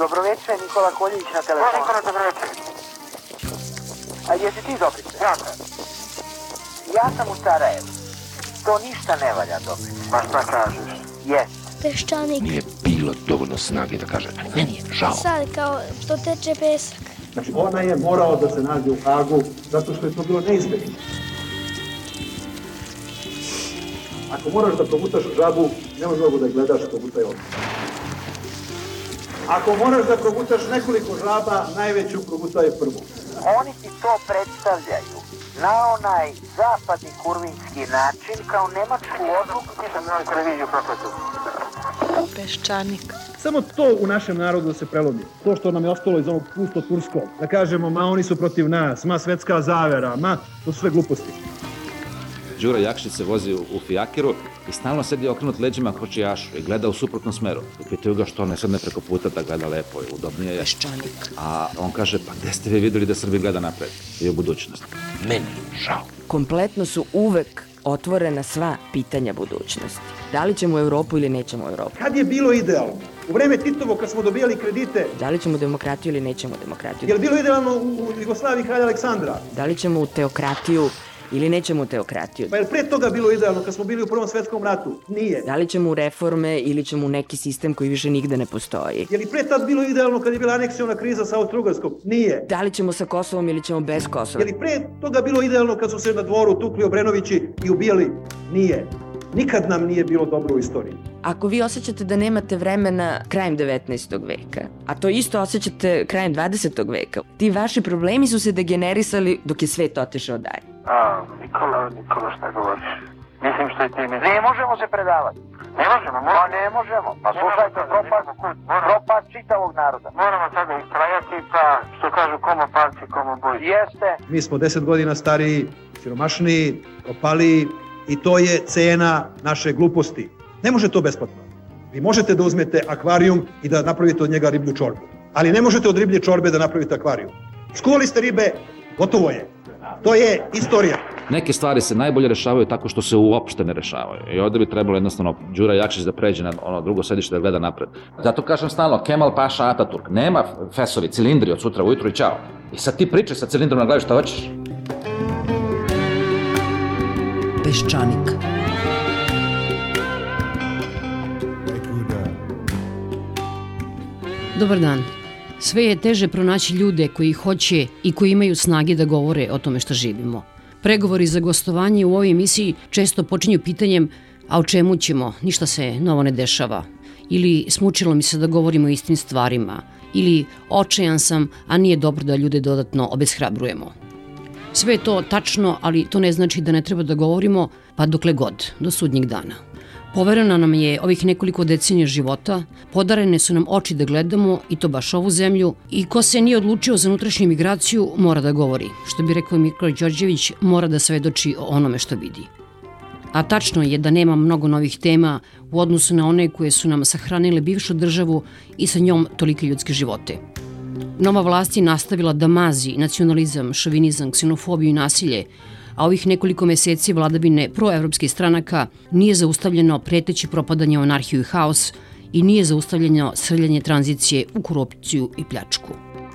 Dobroveče, Nikola Koljević na telefonu. Nikola, dobroveče. A jesi ti Dobrice? Ja sam. Ja sam u Sarajevu. To ništa ne valja, Dobrice. Pa šta kažeš? Jest. Peščanik. Nije bilo dovoljno snage da kaže, ali meni je žao. Sad kao to teče pesak. Znači, ona je morao da se nađe u Hagu zato što je to bilo neizbježno. Ako moraš da progutaš žabu, nema mnogo da gledaš, progutaj ovdje. Ako moraš da progutaš nekoliko žaba, najveću progutaj prvu. Oni ti to predstavljaju na onaj zapadni kurvinski način kao nemačku odluku. Nisam na televiziju propratio. Peščanik. Samo to u našem narodu da se prelomi. To što nam je ostalo iz onog pusto turskog. Da kažemo, ma oni su protiv nas, ma svetska zavera, ma to su sve gluposti. Đura Jakšić se vozi u fijakeru i stalno sedi okrenut leđima kočijašu i gleda u suprotnom smeru. I pitaju ga što ne sedne preko puta da gleda lepo i udobnije je. Peščanik. A on kaže, pa gde ste vi videli da Srbi gleda napred i u budućnost? Meni žao. Kompletno su uvek otvorena sva pitanja budućnosti. Da li ćemo u Evropu ili nećemo u Evropu? Kad je bilo idealno? U vreme Titovo kad smo dobijali kredite, Da li ćemo demokratiju ili nećemo demokratiju? je li bilo idealno u Jugoslaviji kralja Aleksandra? Da li ćemo u teokratiju ili nećemo u teokratiju? Pa je li pre toga bilo idealno kad smo bili u Prvom svetskom ratu? Nije. Da li ćemo u reforme ili ćemo u neki sistem koji više nigde ne postoji? Je li pre tad bilo idealno kad je bila aneksiona kriza sa Austro-Ugarskom? Nije. Da li ćemo sa Kosovom ili ćemo bez Kosova? Je li pre toga bilo idealno kad su se na dvoru tukli Obrenovići i ubijali? Nije. Nikad nam nije bilo dobro u istoriji. Ako vi osjećate da nemate vremena krajem 19. veka, a to isto osjećate krajem 20. veka, ti vaši problemi su se degenerisali dok je svet otišao dalje. Nikola, šta govoriš? Mislim što i ti misliš. Ne možemo se predavati. Ne možemo, Pa ne možemo. Pa slušajte, propad čitavog naroda. Moramo sada istrajati, pa što kažu komo palci, komo boj. Jeste. Mi smo 10 godina stariji, siromašniji, propaliji i to je cena naše gluposti. Ne može to besplatno. Vi možete da uzmete akvarijum i da napravite od njega riblju čorbu. Ali ne možete od riblje čorbe da napravite akvarijum. Skuvali ste ribe, gotovo je. To je istorija. Neke stvari se najbolje rešavaju tako što se uopšte ne rešavaju. I ovde bi trebalo jednostavno Đura Jakšić da pređe na ono drugo sedište da gleda napred. Zato kažem stalno, Kemal Paša Ataturk, nema fesovi, cilindri od sutra ujutru i čao. I sad ti pričaj sa cilindrom na glavi šta hoćeš. Peščanik. Dobar dan. Sve je teže pronaći ljude koji hoće i koji imaju snage da govore o tome što živimo. Pregovori za gostovanje u ovoj emisiji često počinju pitanjem a o čemu ćemo, ništa se novo ne dešava. Ili smučilo mi se da govorimo o istim stvarima. Ili očajan sam, a nije dobro da ljude dodatno obeshrabrujemo. Sve je to tačno, ali to ne znači da ne treba da govorimo, pa dokle god, do sudnjeg dana. Poverena nam je ovih nekoliko decenija života, podarene su nam oči da gledamo i to baš ovu zemlju i ko se nije odlučio za unutrašnju migraciju mora da govori. Što bi rekao Mirko Đorđević, mora da svedoči o onome što vidi. A tačno je da nema mnogo novih tema u odnosu na one koje su nam sahranile bivšu državu i sa njom tolike ljudske živote. Nova vlast je nastavila da mazi nacionalizam, šovinizam, ksenofobiju i nasilje, a ovih nekoliko meseci vladavine proevropskih stranaka nije zaustavljeno preteći propadanje u anarhiju i haos i nije zaustavljeno srljanje tranzicije u korupciju i pljačku.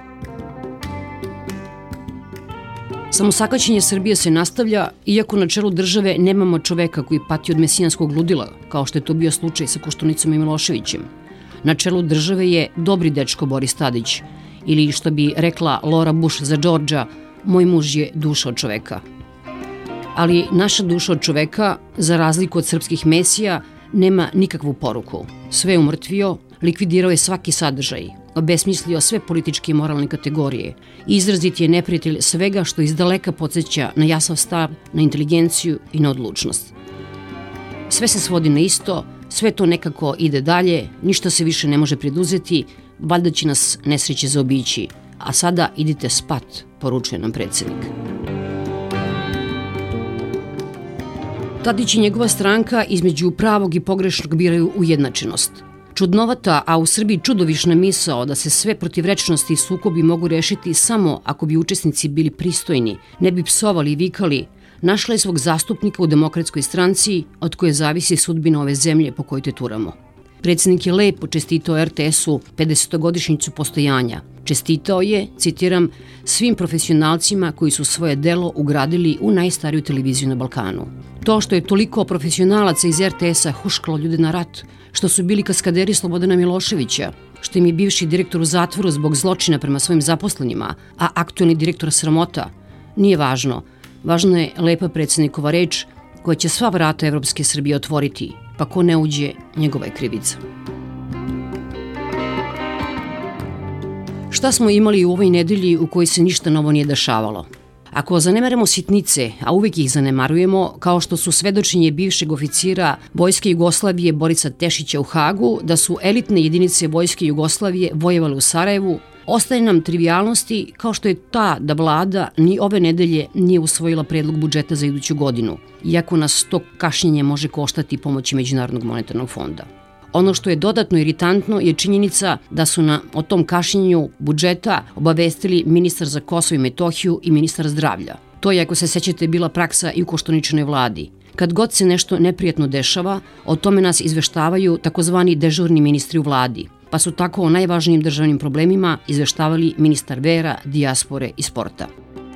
Samosakaćenje Srbije se nastavlja, iako na čelu države nemamo čoveka koji pati od mesijanskog ludila, kao što je to bio slučaj sa Koštunicom i Miloševićem. Na čelu države je dobri dečko Boris Tadić, ili što bi rekla Laura Bush za Đorđa, moj muž je duša od čoveka. Ali naša duša od čoveka, za razliku od srpskih mesija, nema nikakvu poruku. Sve je umrtvio, likvidirao je svaki sadržaj, obesmislio sve političke i moralne kategorije i izrazit je neprijatelj svega što izdaleka podsjeća na jasan stav, na inteligenciju i na odlučnost. Sve se svodi na isto, sve to nekako ide dalje, ništa se više ne može preduzeti, valjda će nas nesreće zaobići, a sada idite spat, poručuje nam predsjednik. Tadić i njegova stranka između pravog i pogrešnog biraju ujednačenost. Čudnovata, a u Srbiji čudovišna misao da se sve protivrečnosti i sukobi mogu rešiti samo ako bi učesnici bili pristojni, ne bi psovali i vikali, našla je svog zastupnika u Demokratskoj stranci od koje zavisi sudbina ove zemlje po kojoj teturamo. Predsjednik je lepo čestitao RTS-u 50-godišnjicu postojanja. Čestitao je, citiram, svim profesionalcima koji su svoje delo ugradili u najstariju televiziju na Balkanu. To što je toliko profesionalaca iz RTS-a huškalo ljude na rat, što su bili kaskaderi Slobodana Miloševića, što im je bivši direktor u zatvoru zbog zločina prema svojim zaposlenima, a aktualni direktor sramota, nije važno. Važna je lepa predsjednikova reč koja će sva vrata Evropske Srbije otvoriti, pa ko ne uđe, njegova je krivica. Šta smo imali u ovoj nedelji u kojoj se ništa novo nije dešavalo? Ako zanemaremo sitnice, a uvijek ih zanemarujemo, kao što su svedočenje bivšeg oficira Vojske Jugoslavije Borica Tešića u Hagu, da su elitne jedinice Vojske Jugoslavije vojevale u Sarajevu, ostaje nam trivijalnosti kao što je ta da vlada ni ove nedelje nije usvojila predlog budžeta za iduću godinu, iako nas to kašnjenje može koštati pomoći Međunarodnog monetarnog fonda. Ono što je dodatno iritantno je činjenica da su o tom kašnjenju budžeta obavestili ministar za Kosovo i Metohiju i ministar zdravlja. To je, ako se sećate, bila praksa i u Koštuničinoj vladi. Kad god se nešto neprijatno dešava, o tome nas izveštavaju takozvani dežurni ministri u vladi, pa su tako o najvažnijim državnim problemima izveštavali ministar vera, dijaspore i sporta.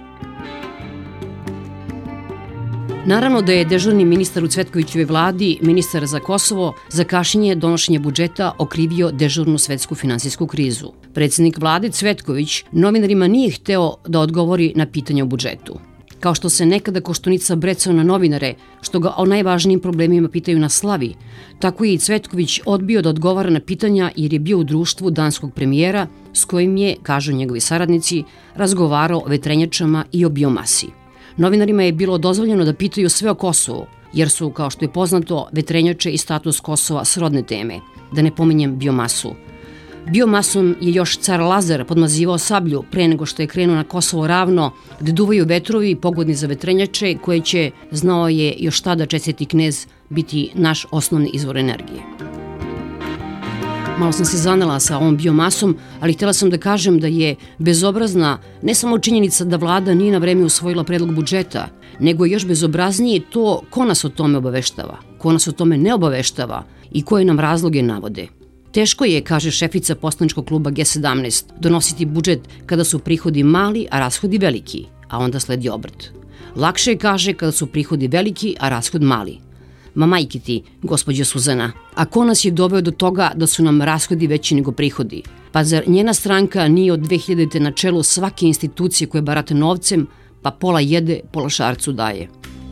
Naravno da je dežurni ministar u Cvetkovićevoj vladi, ministar za Kosovo, za kašnjenje donošenja budžeta okrivio dežurnu svetsku finansijsku krizu. Predsjednik vlade Cvetković novinarima nije hteo da odgovori na pitanje o budžetu. Kao što se nekada Koštunica brecao na novinare, što ga o najvažnijim problemima pitaju na slavi, tako je i Cvetković odbio da odgovara na pitanja jer je bio u društvu danskog premijera s kojim je, kažu njegovi saradnici, razgovarao o vetrenjačama i o biomasi. Novinarima je bilo dozvoljeno da pitaju sve o Kosovu, jer su, kao što je poznato, vetrenjače i status Kosova srodne teme, da ne pominjem biomasu. Biomasom je još car Lazar podmazivao sablju pre nego što je krenuo na Kosovo ravno, gde duvaju vetrovi pogodni za vetrenjače koje će, znao je još tada čestiti knez, biti naš osnovni izvor energije. Malo sam se zanela sa ovom biomasom, ali htjela sam da kažem da je bezobrazna ne samo činjenica da vlada nije na vreme usvojila predlog budžeta, nego je još bezobraznije to ko nas o tome obaveštava, ko nas o tome ne obaveštava i koje nam razloge navode. Teško je, kaže šefica poslaničkog kluba G17, donositi budžet kada su prihodi mali, a rashodi veliki, a onda sledi obrt. Lakše je, kaže, kada su prihodi veliki, a rashod mali. Ma majke ti, gospođo Suzana, a ko nas je doveo do toga da su nam rashodi veći nego prihodi? Pa zar njena stranka nije od 2000. na čelu svake institucije koje barate novcem, pa pola jede, pola šarcu daje?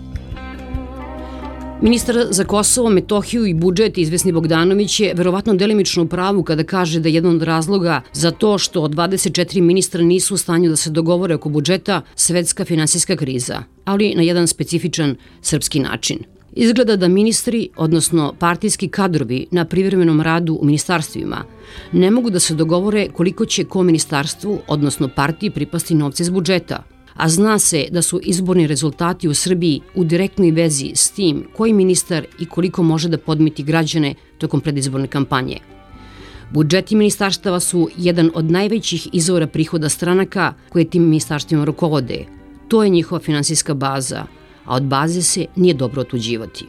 Ministar za Kosovo, Metohiju i budžet izvesni Bogdanović je verovatno delimično u pravu kada kaže da je jedan od razloga za to što od 24 ministra nisu u stanju da se dogovore oko budžeta svetska finansijska kriza, ali na jedan specifičan srpski način. Izgleda da ministri, odnosno partijski kadrovi na privremenom radu u ministarstvima, ne mogu da se dogovore koliko će ko ministarstvu, odnosno partiji, pripasti novce iz budžeta. A zna se da su izborni rezultati u Srbiji u direktnoj vezi s tim koji ministar i koliko može da podmiti građane tokom predizborne kampanje. Budžeti ministarstava su jedan od najvećih izvora prihoda stranaka koje tim ministarstvima rukovode. To je njihova finansijska baza, a od baze se nije dobro otuđivati.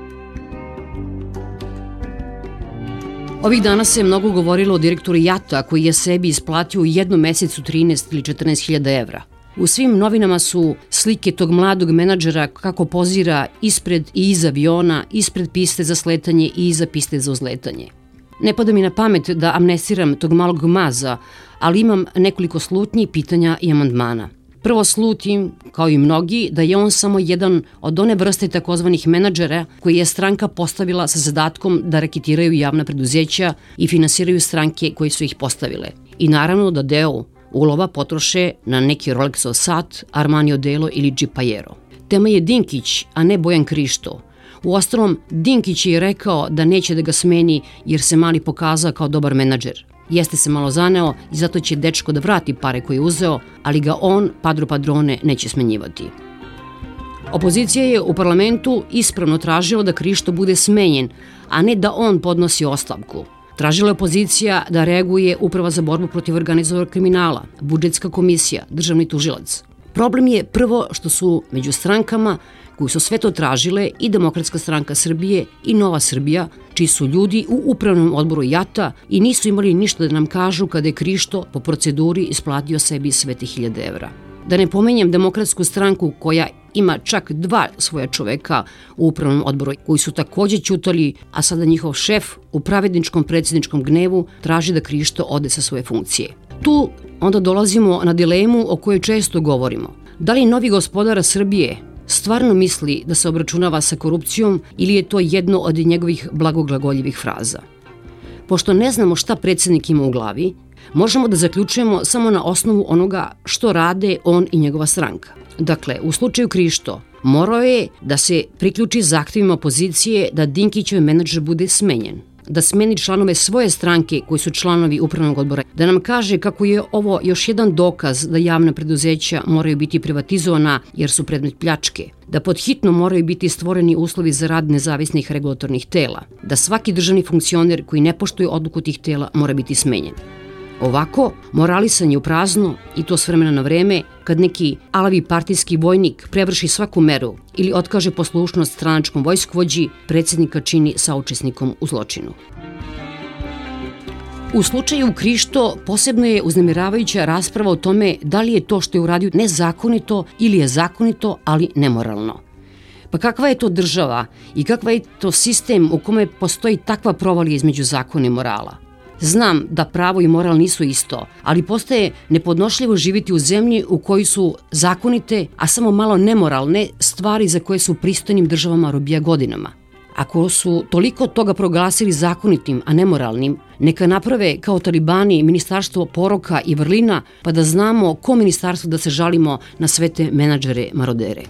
Ovih dana se mnogo govorilo o direktoru JAT-a koji je sebi isplatio u jednom mesecu 13 ili 14.000 evra. U svim novinama su slike tog mladog menadžera kako pozira ispred i iza aviona, ispred piste za sletanje i iza piste za uzletanje. Ne pada mi na pamet da amnestiram tog malog maza, ali imam nekoliko slutnji, pitanja i amandmana. Prvo slutim, kao i mnogi, da je on samo jedan od one vrste takozvanih menadžera koji je stranka postavila sa zadatkom da raketiraju javna preduzeća i finansiraju stranke koje su ih postavile. I naravno da deo ulova potroše na neki Rolexov sat, Armani odelo ili Džipajero. Tema je Dinkić, a ne Bojan Krišto. Uostalom, Dinkić je rekao da neće da ga smeni jer se mali pokazao kao dobar menadžer. Jeste se malo zaneo i zato će dečko da vrati pare koje je uzeo, ali ga on, padro padrone, neće smenjivati. Opozicija je u parlamentu ispravno tražila da Krišto bude smenjen, a ne da on podnosi ostavku. Tražila je opozicija da reaguje Uprava za borbu protiv organizovanog kriminala, budžetska komisija, državni tužilac. Problem je prvo što su među strankama koji su sve to tražile i Demokratska stranka Srbije i Nova Srbija, čiji su ljudi u upravnom odboru JAT-a i nisu imali ništa da nam kažu kada je Krišto po proceduri isplatio sebi sve te 1000 evra. Da ne pomenjem Demokratsku stranku koja ima čak 2 svoja čoveka u upravnom odboru koji su takođe ćutali, a sada njihov šef u pravedničkom predsjedničkom gnevu traži da Krišto ode sa svoje funkcije. Tu onda dolazimo na dilemu o kojoj često govorimo. Da li novi gospodar Srbije stvarno misli da se obračunava sa korupcijom ili je to jedno od njegovih blagoglagoljivih fraza? Pošto ne znamo šta predsjednik ima u glavi, možemo da zaključujemo samo na osnovu onoga što rade on i njegova stranka. Dakle, u slučaju Krišto, morao je da se priključi zahtevima opozicije da Dinkićev menadžer bude smenjen, da smeni članove svoje stranke koji su članovi upravnog odbora, da nam kaže kako je ovo još jedan dokaz da javna preduzeća moraju biti privatizovana jer su predmet pljačke, da pod hitno moraju biti stvoreni uslovi za rad nezavisnih regulatornih tela, da svaki državni funkcioner koji ne poštuje odluku tih tela mora biti smenjen. Ovako, moralisanje u prazno i to s vremena na vreme, kad neki alavi partijski vojnik prevrši svaku meru ili otkaže poslušnost stranačkom vojskovođi, predsjednika čini saučesnikom u zločinu. U slučaju Krišto posebno je uznemiravajuća rasprava o tome da li je to što je uradio nezakonito ili je zakonito, ali nemoralno. Pa kakva je to država i kakva je to sistem u kome postoji takva provalija između zakona i morala? Znam da pravo i moral nisu isto, ali postaje nepodnošljivo živjeti u zemlji u kojoj su zakonite, a samo malo nemoralne stvari za koje su pristojnim državama robija godinama. Ako su toliko toga proglasili zakonitim, a nemoralnim, neka naprave kao talibani ministarstvo poroka i vrlina, pa da znamo ko ministarstvo da se žalimo na sve te menadžere marodere.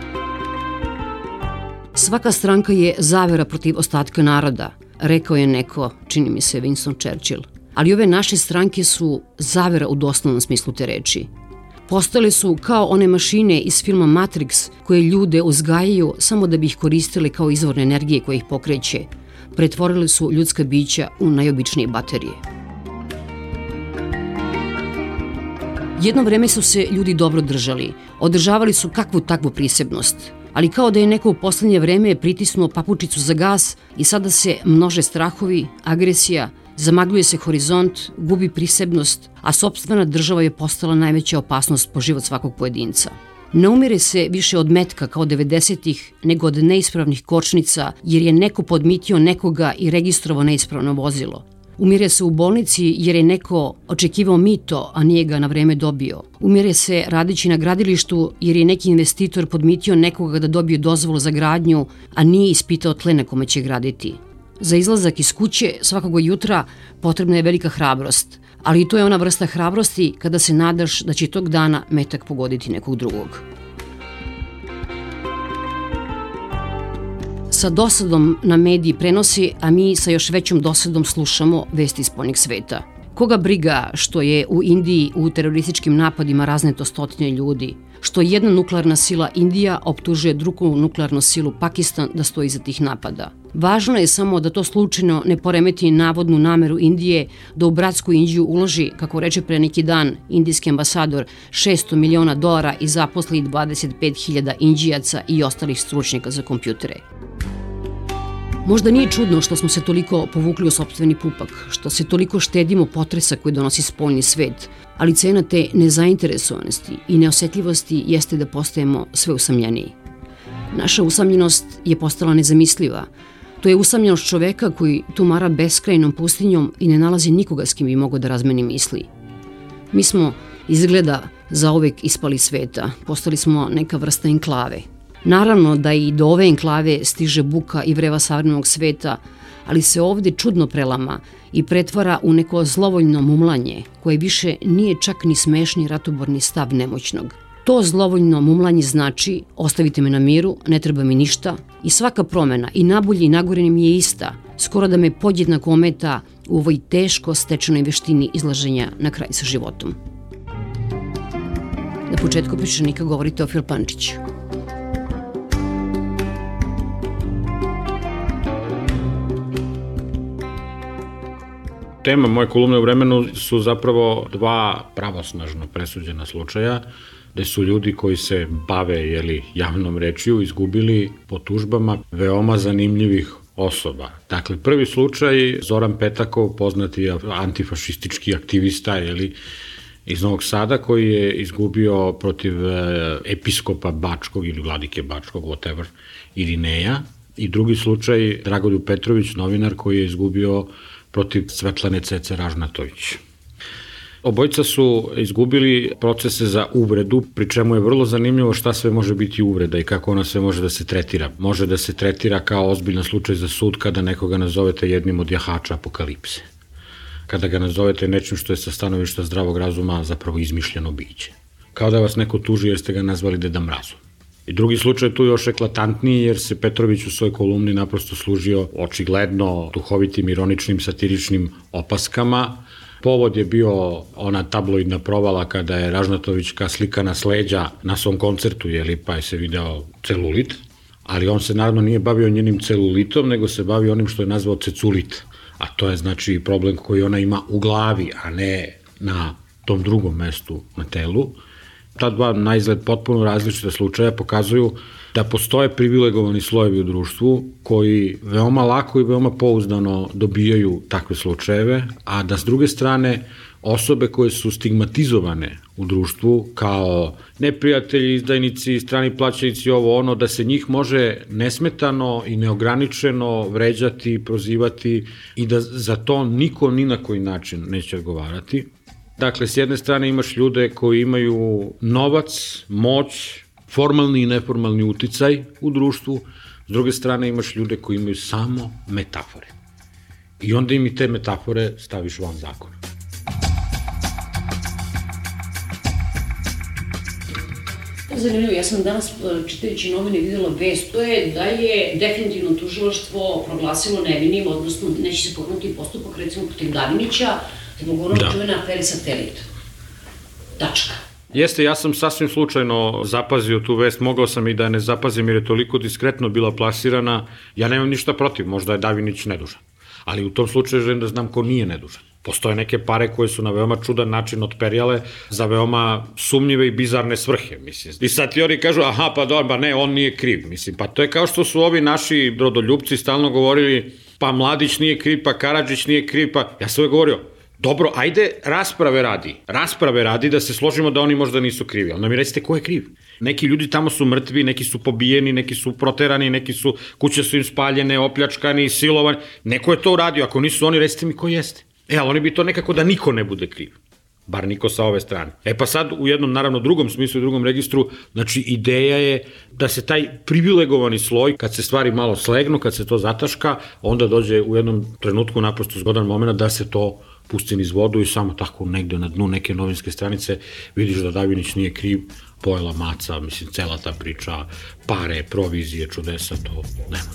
Svaka stranka je zavera protiv ostatka naroda, rekao je neko, čini mi se Winston Churchill. Ali ove naše stranke su zavera u doslovnom smislu te reči. Postale su kao one mašine iz filma Matrix koje ljude uzgajaju samo da bi ih koristile kao izvor energije koja ih pokreće. Pretvorile su ljudska bića u najobičnije baterije. Jedno vreme su se ljudi dobro držali. Održavali su kakvu takvu prisebnost. Ali kao da je neko u poslednje vreme pritisnuo papučicu za gas i sada se množe strahovi, agresija, zamagljuje se horizont, gubi prisebnost, a sopstvena država je postala najveća opasnost po život svakog pojedinca. Ne umire se više od metka kao 90-ih, nego od neispravnih kočnica, jer je neko podmitio nekoga i registrovao neispravno vozilo. Umire se u bolnici jer je neko očekivao mito, a nije ga na vreme dobio. Umire se radeći na gradilištu jer je neki investitor podmitio nekoga da dobije dozvolu za gradnju, a nije ispitao tle na kome će graditi. Za izlazak iz kuće svakog jutra potrebna je velika hrabrost, ali i to je ona vrsta hrabrosti kada se nadaš da će tog dana metak pogoditi nekog drugog. Sa dosadom na mediji prenosi, a mi sa još većom dosadom slušamo vesti iz spoljnih sveta. Koga briga što je u Indiji u terorističkim napadima razneto stotine ljudi, što jedna nuklearna sila Indija optužuje drugu nuklearnu silu Pakistan da stoji iza tih napada. Važno je samo da to slučajno ne poremeti navodnu nameru Indije da u bratsku Indiju uloži, kako reče pre neki dan indijski ambasador, $600 miliona i zaposli 25.000 Indijaca i ostalih stručnjaka za kompjutere. Možda nije čudno što smo se toliko povukli u sopstveni pupak, što se toliko štedimo potresa koji donosi spoljni svet, ali cena te nezainteresovanosti i neosetljivosti jeste da postajemo sve usamljeniji. Naša usamljenost je postala nezamisliva. To je usamljenost čoveka koji tumara beskrajnom pustinjom i ne nalazi nikoga s kim bi mogao da razmeni misli. Mi smo, izgleda, zauvek ispali sveta, postali smo neka vrsta enklave. Naravno da i do ove enklave stiže buka i vreva savremenog sveta, ali se ovde čudno prelama i pretvara u neko zlovoljno mumlanje, koje više nije čak ni smešni ratoborni stav nemoćnog. To zlovoljno mumlanje znači ostavite me na miru, ne treba mi ništa i svaka promena i nabolje i nagore mi je ista, skoro da me podjednako ometa u ovoj teško stečenoj veštini izlaženja na kraj sa životom. Na početku Peščanika govori Teofil Pančić. Tema moje kolumne u Vremenu su zapravo dva pravosnažno presuđena slučaja. gde su ljudi koji se bave javnom rečju izgubili po tužbama veoma zanimljivih osoba. Dakle, prvi slučaj Zoran Petakov, poznati antifašistički aktivista iz Novog Sada, koji je izgubio protiv episkopa Bačkog ili vladike Bačkog, whatever, Irineja. I drugi slučaj Dragoljub Petrović, novinar, koji je izgubio protiv Svetlane Cece Ražnatović. Obojica su izgubili procese za uvredu, pri čemu je vrlo zanimljivo šta sve može biti uvreda i kako ona sve može da se tretira. Može da se tretira kao ozbiljan slučaj za sud kada nekoga nazovete jednim od jahača apokalipse. Kada ga nazovete nečim što je sa stanovišta zdravog razuma zapravo izmišljeno biće. Kao da vas neko tuži jer ste ga nazvali Deda Mrazom. I drugi slučaj je tu još eklatantniji jer se Petrović u svojoj kolumni naprosto služio očigledno duhovitim, ironičnim, satiričnim opaskama. Povod je bio ona tabloidna provala kada je Ražnatovićka slikana s leđa na svom koncertu, pa je se video celulit, ali on se naravno nije bavio njenim celulitom, nego se bavio onim što je nazvao ceculit, a to je znači problem koji ona ima u glavi, a ne na tom drugom mestu na telu. Ta dva na izgled potpuno različite slučaja pokazuju da postoje privilegovani slojevi u društvu koji veoma lako i veoma pouzdano dobijaju takve slučajeve, a da s druge strane osobe koje su stigmatizovane u društvu kao neprijatelji, izdajnici, strani plaćenici, ovo ono, da se njih može nesmetano i neograničeno vređati, prozivati i da za to niko ni na koji način neće odgovarati. Dakle, s jedne strane imaš ljude koji imaju novac, moć, formalni i neformalni uticaj u društvu, s druge strane imaš ljude koji imaju samo metafore. I onda im i te metafore staviš van zakona. Zanimljivo, ja sam danas čitajući novine videla vest, to je da je definitivno tužilaštvo proglasilo nevinim, odnosno neće se pokrenuti postupak recimo protiv Davinića, zbog onog čuvene afere Satelit. Tačka. Jeste, ja sam sasvim slučajno zapazio tu vest, mogao sam i da ne zapazim jer je toliko diskretno bila plasirana, ja nemam ništa protiv, možda je Davinić nedužan, ali u tom slučaju želim da znam ko nije nedužan. Postoje neke pare koje su na veoma čudan način otperijale za veoma sumnjive i bizarne svrhe, mislim. I sad ti oni kažu, aha, pa dobro, pa ne, on nije kriv, mislim. Pa to je kao što su ovi naši rodoljupci stalno govorili, pa Mladić nije kriv, pa Karadžić nije kriv, pa ja sam uvek govorio, dobro, ajde rasprave radi da se složimo da oni možda nisu krivi, ali mi recite ko je kriv. Neki ljudi tamo su mrtvi, neki su pobijeni, neki su proterani, kuće su im spaljene, opljačkani, silovani, neko je to uradio, ako nisu oni, recite mi ko jeste. Ali oni bi to nekako da niko ne bude kriv, bar niko sa ove strane. Pa sad u jednom, naravno, drugom smislu i drugom registru, znači ideja je da se taj privilegovani sloj, kad se stvari malo slegnu, kad se to zataška, onda dođe u jednom trenutku naprosto zgodan moment da se to pusti niz vodu i samo tako negde na dnu neke novinske stranice vidiš da Davinić nije kriv, pojela maca, mislim, cela ta priča, pare, provizije, čudesa, to nema.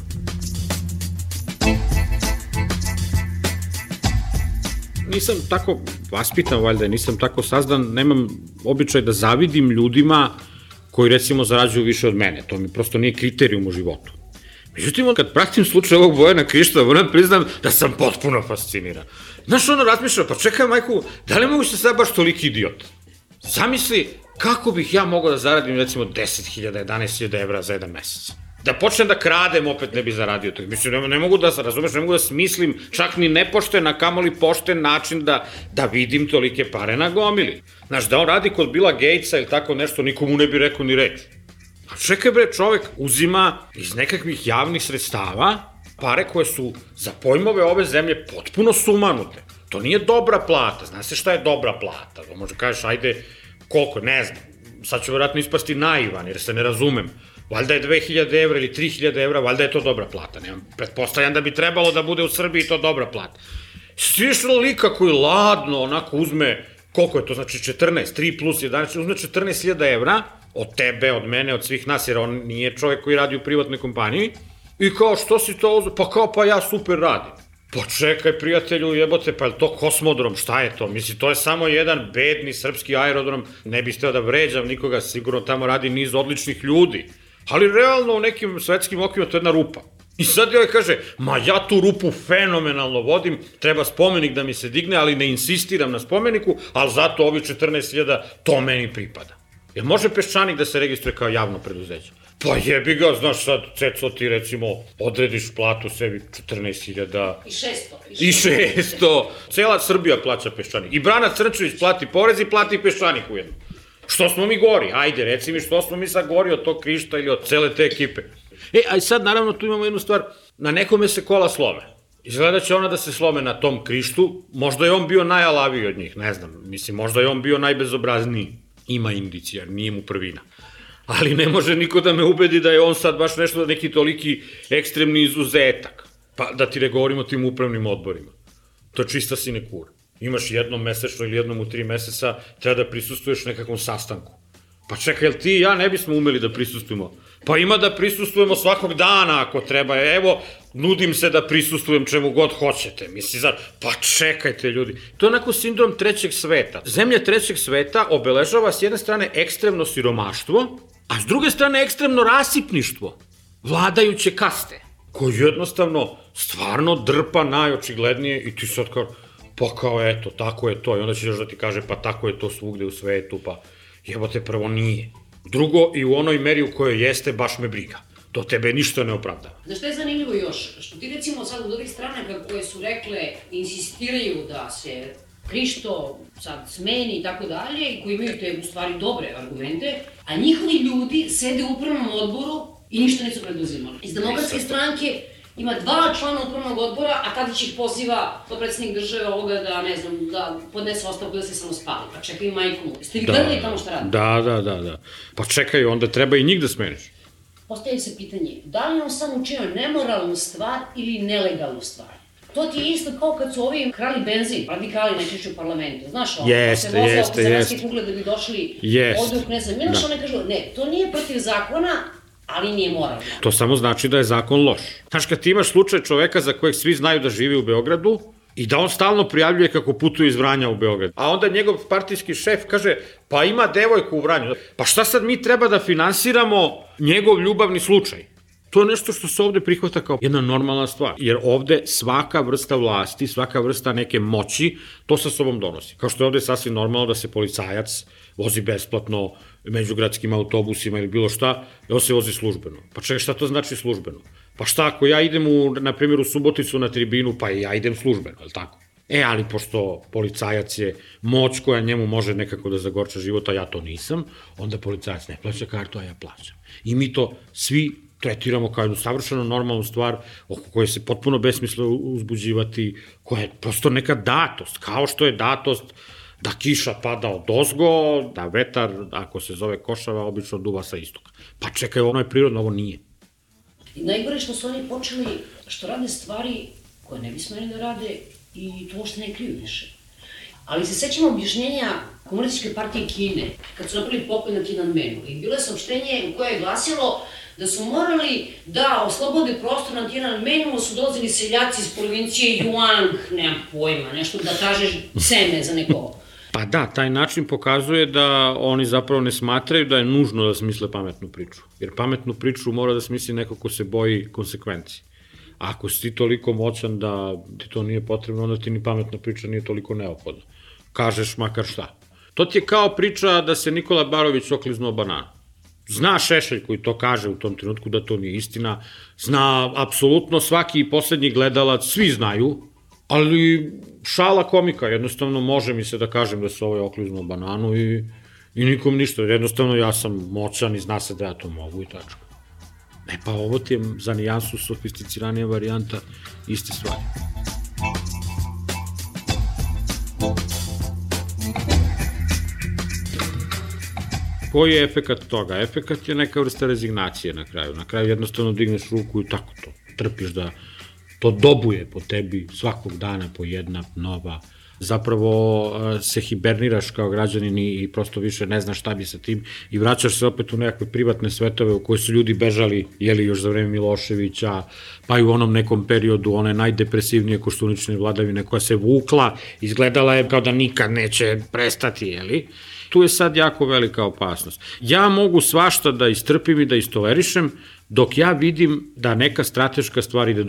Nisam tako vaspitan, valjda, nisam tako sazdan, nemam običaj da zavidim ljudima koji, recimo, zarađuju više od mene. To mi prosto nije kriterijum u životu. Međutim, kad pratim slučaj ovog Bojana Krištova, moram priznam da sam potpuno fasciniran. Znaš, ono razmišljao, pa čekaj, majku, da li mogu se sad baš toliki idiot? Zamisli kako bih ja mogao da zaradim, recimo, 10.000, 11.000 evra za jedan mesec. Da počnem da kradem, opet ne bi zaradio to. Mislim, ne mogu da, razumeš, ne mogu da smislim čak ni nepošten, a kamoli pošten način da vidim tolike pare na gomili. Znaš, da on radi kod Billa Gatesa ili tako nešto, nikomu ne bi rekao ni reč. A čekaj bre, čovek uzima iz nekakvih javnih sredstava pare koje su za pojmove ove zemlje potpuno sumanute. To nije dobra plata, zna se šta je dobra plata. Možda kažeš, ajde, koliko, ne znam, sad ću vjerojatno ispasti naivan jer se ne razumem. Valjda je 2.000 evra ili 3.000 evra, valjda je to dobra plata. Pretpostavljam da bi trebalo da bude u Srbiji to dobra plata. Svišno lika koji ladno onako uzme, koliko je to, znači 14, 3 plus 11, uzme 14.000 evra od tebe, od mene, od svih nas, jer on nije čovjek koji radi u privatnoj kompaniji, i kao, što si to uzme? Pa kao, pa ja super radim. Pa čekaj, prijatelju, jebote, pa je to kosmodrom, šta je to? Mislim, to je samo jedan bedni srpski aerodrom, ne bih hteo da vređam nikoga, sigurno tamo radi niz odličnih ljudi, ali realno u nekim svetskim okvirima to je jedna rupa. I sad joj kaže, ma ja tu rupu fenomenalno vodim, treba spomenik da mi se digne, ali ne insistiram na spomeniku, ali zato ovi 14.000, to meni pripada. Jer može Peščanik da se registruje kao javno preduzeće? Pa jebi ga, znaš sad, Ceco, ti recimo odrediš platu sebi 14.000... I 600. Cela Srbija plaća Peščanik. I Brana Crnčević plati porez i plati Peščanik ujedno. Što smo mi gori? Ajde, reci mi što smo mi sad gori od tog Krišta ili od cele te ekipe. A sad naravno tu imamo jednu stvar, na nekome se kola slome. Izgleda će ona da se slome na tom Krištu, možda je on bio najalaviji od njih, ne znam, mislim, možda je on bio najbezobrazniji. Ima indicija, nije mu prvina. Ali ne može niko da me ubedi da je on sad baš nešto, neki toliki ekstremni izuzetak. Pa da ti ne govorimo o tim upravnim odborima. To je čista sinekura. Imaš jednom mesečno ili jednom u 3 meseca, treba da prisustuješ nekakvom sastanku. Pa čekaj, jel ti i ja ne bismo umeli da prisustujemo? Pa ima da prisustujemo svakog dana ako treba. Evo, nudim se da prisustujem čemu god hoćete. Misli, pa čekajte ljudi. To je onako sindrom trećeg sveta. Zemlja trećeg sveta obeležava s jedne strane ekstremno siromaštvo, a s druge strane ekstremno rasipništvo vladajuće kaste, koji jednostavno stvarno drpa najočiglednije i ti sad kao eto, tako je to. I onda će još da ti kaže pa tako je to svugde u svetu, pa jebote, prvo nije. Drugo, i u onoj meri u kojoj jeste, baš me briga. To tebe ništa ne opravdava. Znaš šta je zanimljivo još? Što ti recimo sad od ovih stranaka koje su rekle, insistiraju da se Krišto sad smeni i tako dalje, i koji imaju te u stvari dobre argumente, a njihovi ljudi sede u upravnom odboru i ništa nisu preduzimali. Iz Demokratske stranke ima 2 člana upravnog odbora, a Tadić ih poziva do predsjednik države ovoga da, ne znam, da podnese ostavku da se samo spali. Pa čekaj majku. Jeste vi gledali tamo šta radi? Da. Pa čekaj, onda treba i njih da smeniš. Postavlja se pitanje, da li on sam učinio nemoralnu stvar ili nelegalnu stvar? To ti je isto kao kad su ovi krali benzin, radikali najčešće u parlamentu. Znaš, ono, se voze oko zemaljskih kugle da bi došli oduk, ne znam. Znaš, one kažu, ne, to nije protiv zakona, ali nije moralno. To samo znači da je zakon loš. Znaš, kad ti imaš slučaj čoveka za kojeg svi znaju da živi u Beogradu i da on stalno prijavljuje kako putuje iz Vranja u Beograd, a onda njegov partijski šef kaže, pa ima devojku u Vranju. Pa šta sad mi treba da finansiramo njegov ljubavni slučaj? To je nešto što se ovde prihvata kao jedna normalna stvar, jer ovde svaka vrsta vlasti, svaka vrsta neke moći, to sa sobom donosi. Kao što je ovde sasvim normalno da se policajac vozi besplatno međugradskim autobusima ili bilo šta, on se vozi službeno. Pa čekaj, šta to znači službeno? Pa šta ako ja idem, na primjer, u Suboticu na tribinu, pa i ja idem službeno, je li tako? Ali pošto policajac je moć koja njemu može nekako da zagorča život, a ja to nisam, onda policajac ne plaća kartu, a ja plaćam. I mi to svi tretiramo kao jednu savršeno normalnu stvar oko koje se potpuno besmisleno uzbuđivati, koja je prosto neka datost, kao što je datost da kiša pada od ozgo, da vetar, ako se zove košava, obično duva sa istoka. Pa čekaj, ono je prirodno, ovo nije. I najgore što su oni počeli, što rade stvari koje ne bi smeli da rade i to uopšte ne kriju više. Ali se sećamo objašnjenja Komunističke partije Kine, kad su napravili pokoj na Tiananmenu. I bilo je saopštenje u koje je glasilo da su morali da oslobode prostor na Tiananmenu, su dolazili seljaci iz provincije Yuan, nemam pojma, nešto da kažeš seme za nekoga. Pa da, taj način pokazuje da oni zapravo ne smatraju da je nužno da smisle pametnu priču. Jer pametnu priču mora da smisli neko ko se boji konsekvenci. A ako si ti toliko moćan da ti to nije potrebno, onda ti ni pametna priča nije toliko neophodna. Kažeš makar šta. To ti je kao priča da se Nikola Barović okliznuo bananu. Zna Šešelj koji to kaže u tom trenutku da to nije istina, zna apsolutno svaki poslednji gledalac, svi znaju, ali šala komika, jednostavno može mi se da kažem da se ovaj okliznuo bananu i nikom ništa, jednostavno ja sam moćan i zna se da ja to mogu i tačka. Pa ovo ti je za nijansu sofisticiranija varijanta iste stvari. Koji je efekat toga? Efekat je neka vrsta rezignacije na kraju. Na kraju jednostavno digneš ruku i tako to. Trpiš da to dobuje po tebi svakog dana po jedna nova. Zapravo se hiberniraš kao građanin i prosto više ne znaš šta bi sa tim i vraćaš se opet u nekakve privatne svetove u koje su ljudi bežali, jeli još za vreme Miloševića, pa i u onom nekom periodu one najdepresivnije koštunične vladavine koja se vukla, izgledala je kao da nikad neće prestati, jeli? Tu je sad jako velika opasnost. Ja mogu svašta da istrpim i da istolerišem dok ja vidim da neka strateška stvar ide dobro.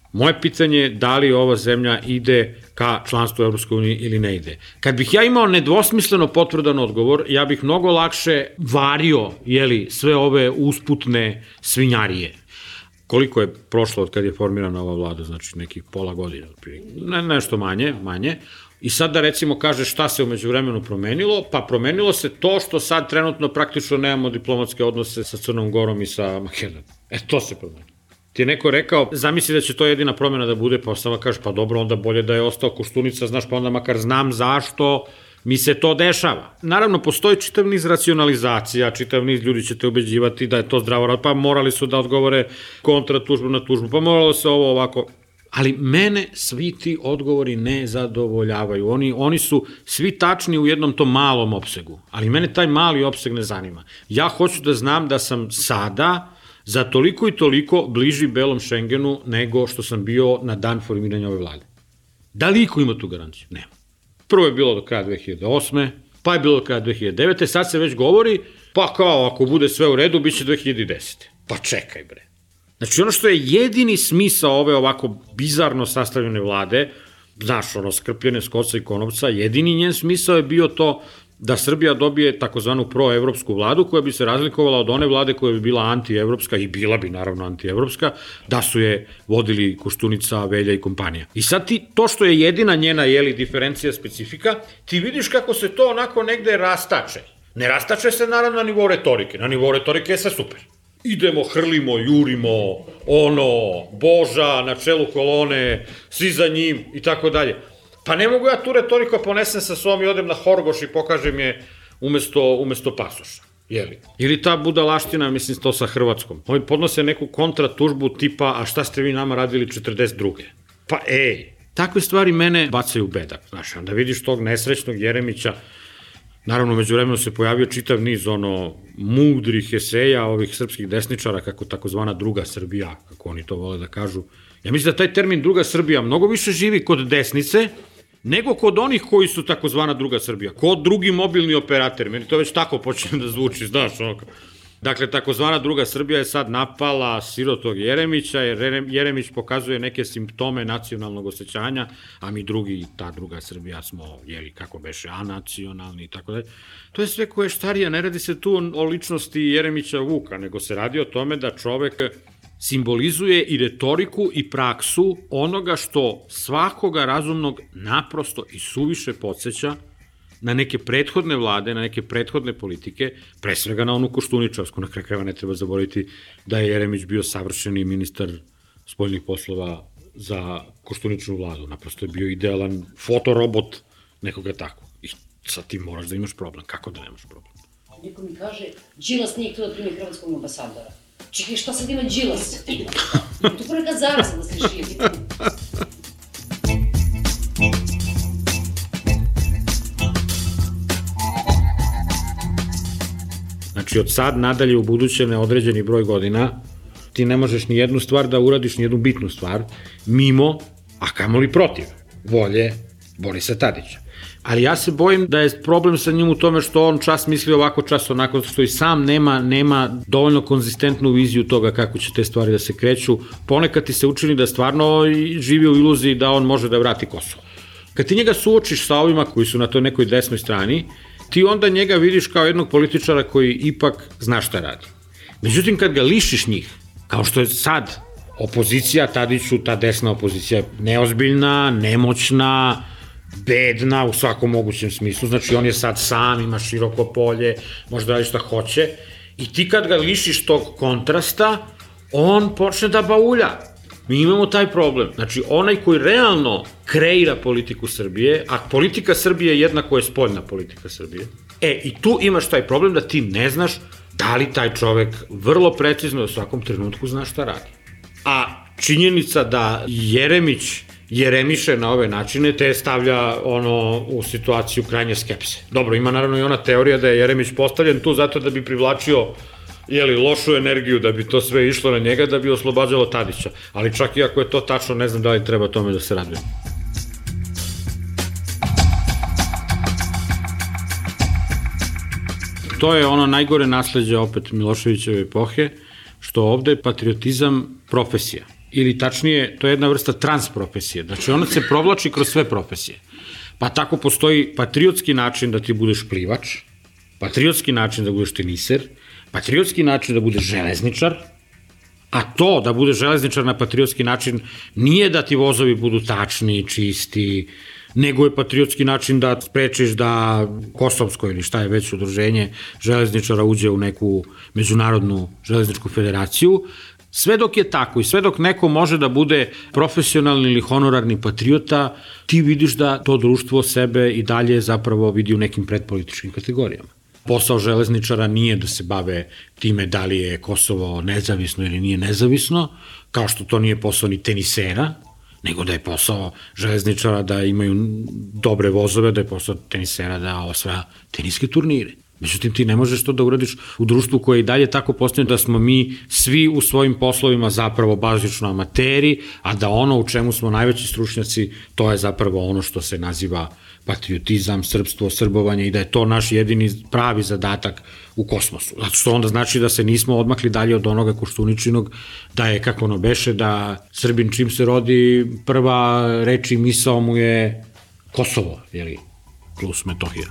Moje pitanje je da li ova zemlja ide ka članstvu EU ili ne ide. Kad bih ja imao nedvosmisleno potvrdan odgovor, ja bih mnogo lakše vario sve ove usputne svinjarije. Koliko je prošlo od kad je formirana ova vlada, znači nekih pola godina, nešto manje. I sad da recimo kaže šta se umeđu vremenu promenilo, pa promenilo se to što sad trenutno praktično nemamo diplomatske odnose sa Crnom Gorom i sa Makedonijom. To se promenilo. Ti je neko rekao, zamisli da će to jedina promjena da bude, pa sama kažeš, pa dobro, onda bolje da je ostao Koštunica, znaš, pa onda makar znam zašto mi se to dešava. Naravno, postoji čitav niz racionalizacija, čitav niz ljudi će te ubeđivati da je to zdravo rad, pa morali su da odgovore kontra tužbu na tužbu, pa moralo se ovo ovako. Ali mene svi ti odgovori ne zadovoljavaju. Oni su svi tačni u jednom tom malom opsegu, ali mene taj mali opseg ne zanima. Ja hoću da znam da sam sada za toliko i toliko bliži belom Šengenu nego što sam bio na dan formiranja ove vlade. Da li iko ima tu garanciju? Nema. Prvo je bilo do kraja 2008. Pa je bilo do kraja 2009. Sad se već govori, pa kao ako bude sve u redu, bit će 2010. Pa čekaj bre. Znači ono što je jedini smisao ove ovako bizarno sastavljene vlade, znaš, skrpljene s koca i konopca, jedini njen smisao je bio to da Srbija dobije takozvanu proevropsku vladu koja bi se razlikovala od one vlade koja bi bila antievropska i bila bi naravno antievropska, da su je vodili Koštunica, Velja i kompanija. I sad ti, to što je jedina njena, diferencija specifika, ti vidiš kako se to onako negde rastače. Ne rastače se naravno na nivou retorike, na nivou retorike je sve super. Idemo, hrlimo, jurimo, Boža na čelu kolone, svi za njim i tako dalje. Pa ne mogu ja tu retoriku ponesem sa sobom i odem na Horgoš i pokažem je umesto pasoša. Ili ta budalaština, mislim, to sa Hrvatskom. Oni podnose neku kontratužbu tipa, a šta ste vi nama radili 42. Pa takve stvari mene bacaju u bedak. Znaš, onda vidiš tog nesrećnog Jeremića. Naravno, među vremenu se pojavio čitav niz mudrih eseja ovih srpskih desničara, kako takozvana druga Srbija, kako oni to vole da kažu. Ja mislim da taj termin druga Srbija mnogo više živi kod desnice, nego kod onih koji su takozvana druga Srbija, kod drugi mobilni operatori, meni to već tako počne da zvuči, znaš, Dakle, takozvana druga Srbija je sad napala sirotog Jeremića, jer Jeremić pokazuje neke simptome nacionalnog osjećanja, a mi drugi, ta druga Srbija smo, kako beše, anacionalni i tako dalje. To je sve koje štarija, ne radi se tu o ličnosti Jeremića Vuka, nego se radi o tome da čovek simbolizuje i retoriku i praksu onoga što svakoga razumnog naprosto i suviše podsjeća na neke prethodne vlade, na neke prethodne politike, pre svega na onu Koštuničarsku. Na kraju krajeva ne treba zaboraviti da je Jeremić bio savršeni ministar spoljnih poslova za Koštuničnu vladu. Naprosto je bio idealan fotorobot nekoga tako. I sad ti moraš da imaš problem. Kako da nemaš problem? Neko mi kaže, Đilas nije htio da primi hrvatskog ambasadora. Čekaj, šta sad ima Đilas? To prvo kad zaraza da se širi. Znači, od sad nadalje u buduće neodređeni broj godina ti ne možeš ni jednu stvar da uradiš, ni jednu bitnu stvar, mimo, a kamoli protiv, volje Borisa Tadića. Ali ja se bojim da je problem sa njim u tome što on čas misli ovako, čas onako, što i sam nema dovoljno konzistentnu viziju toga kako će te stvari da se kreću. Ponekad ti se učini da stvarno živi u iluziji da on može da vrati Kosovo. Kad ti njega suočiš sa ovima koji su na toj nekoj desnoj strani, ti onda njega vidiš kao jednog političara koji ipak zna šta radi. Međutim, kad ga lišiš njih, kao što je sad opozicija Tadiću, ta desna opozicija neozbiljna, nemoćna, bedna u svakom mogućem smislu, znači on je sad sam, ima široko polje, može da radi šta hoće, i ti kad ga lišiš tog kontrasta, on počne da baulja. Mi imamo taj problem. Znači, onaj koji realno kreira politiku Srbije, a politika Srbije jednako je spoljna politika Srbije, i tu imaš taj problem da ti ne znaš da li taj čovek vrlo precizno u svakom trenutku zna šta radi. A činjenica da Jeremić jeremiše na ove načine, te stavlja u situaciju krajnje skepse. Dobro, ima naravno i ona teorija da je Jeremić postavljen tu zato da bi privlačio lošu energiju, da bi to sve išlo na njega, da bi oslobađalo Tadića. Ali čak i ako je to tačno, ne znam da li treba tome da se raduje. To je ono najgore nasleđe opet Miloševićeve epohe, što ovde je patriotizam profesija. ili tačnije, to je jedna vrsta transprofesije. Znači, ona se provlači kroz sve profesije. Pa tako postoji patriotski način da ti budeš plivač, patriotski način da budeš teniser, patriotski način da budeš železničar, a to da budeš železničar na patriotski način nije da ti vozovi budu tačni, čisti, nego je patriotski način da sprečiš da Kosovsko ili šta je već udruženje železničara uđe u neku međunarodnu železničku federaciju. Sve dok je tako i sve dok neko može da bude profesionalni ili honorarni patriota, ti vidiš da to društvo sebe i dalje zapravo vidi u nekim predpolitičkim kategorijama. Posao železničara nije da se bave time da li je Kosovo nezavisno ili nije nezavisno, kao što to nije posao ni tenisera, nego da je posao železničara da imaju dobre vozove, da je posao tenisera da osvaja teniske turnire. Međutim, ti ne možeš to da uradiš u društvu koje i dalje tako postavljeno da smo mi svi u svojim poslovima zapravo bazično amateri, a da ono u čemu smo najveći stručnjaci, to je zapravo ono što se naziva patriotizam, srpstvo, srbovanje i da je to naš jedini pravi zadatak u kosmosu. Zato što onda znači da se nismo odmakli dalje od onoga Koštuničinog, da je, kako ono beše, da Srbin čim se rodi, prva reč i misao mu je Kosovo, jeli, plus Metohija.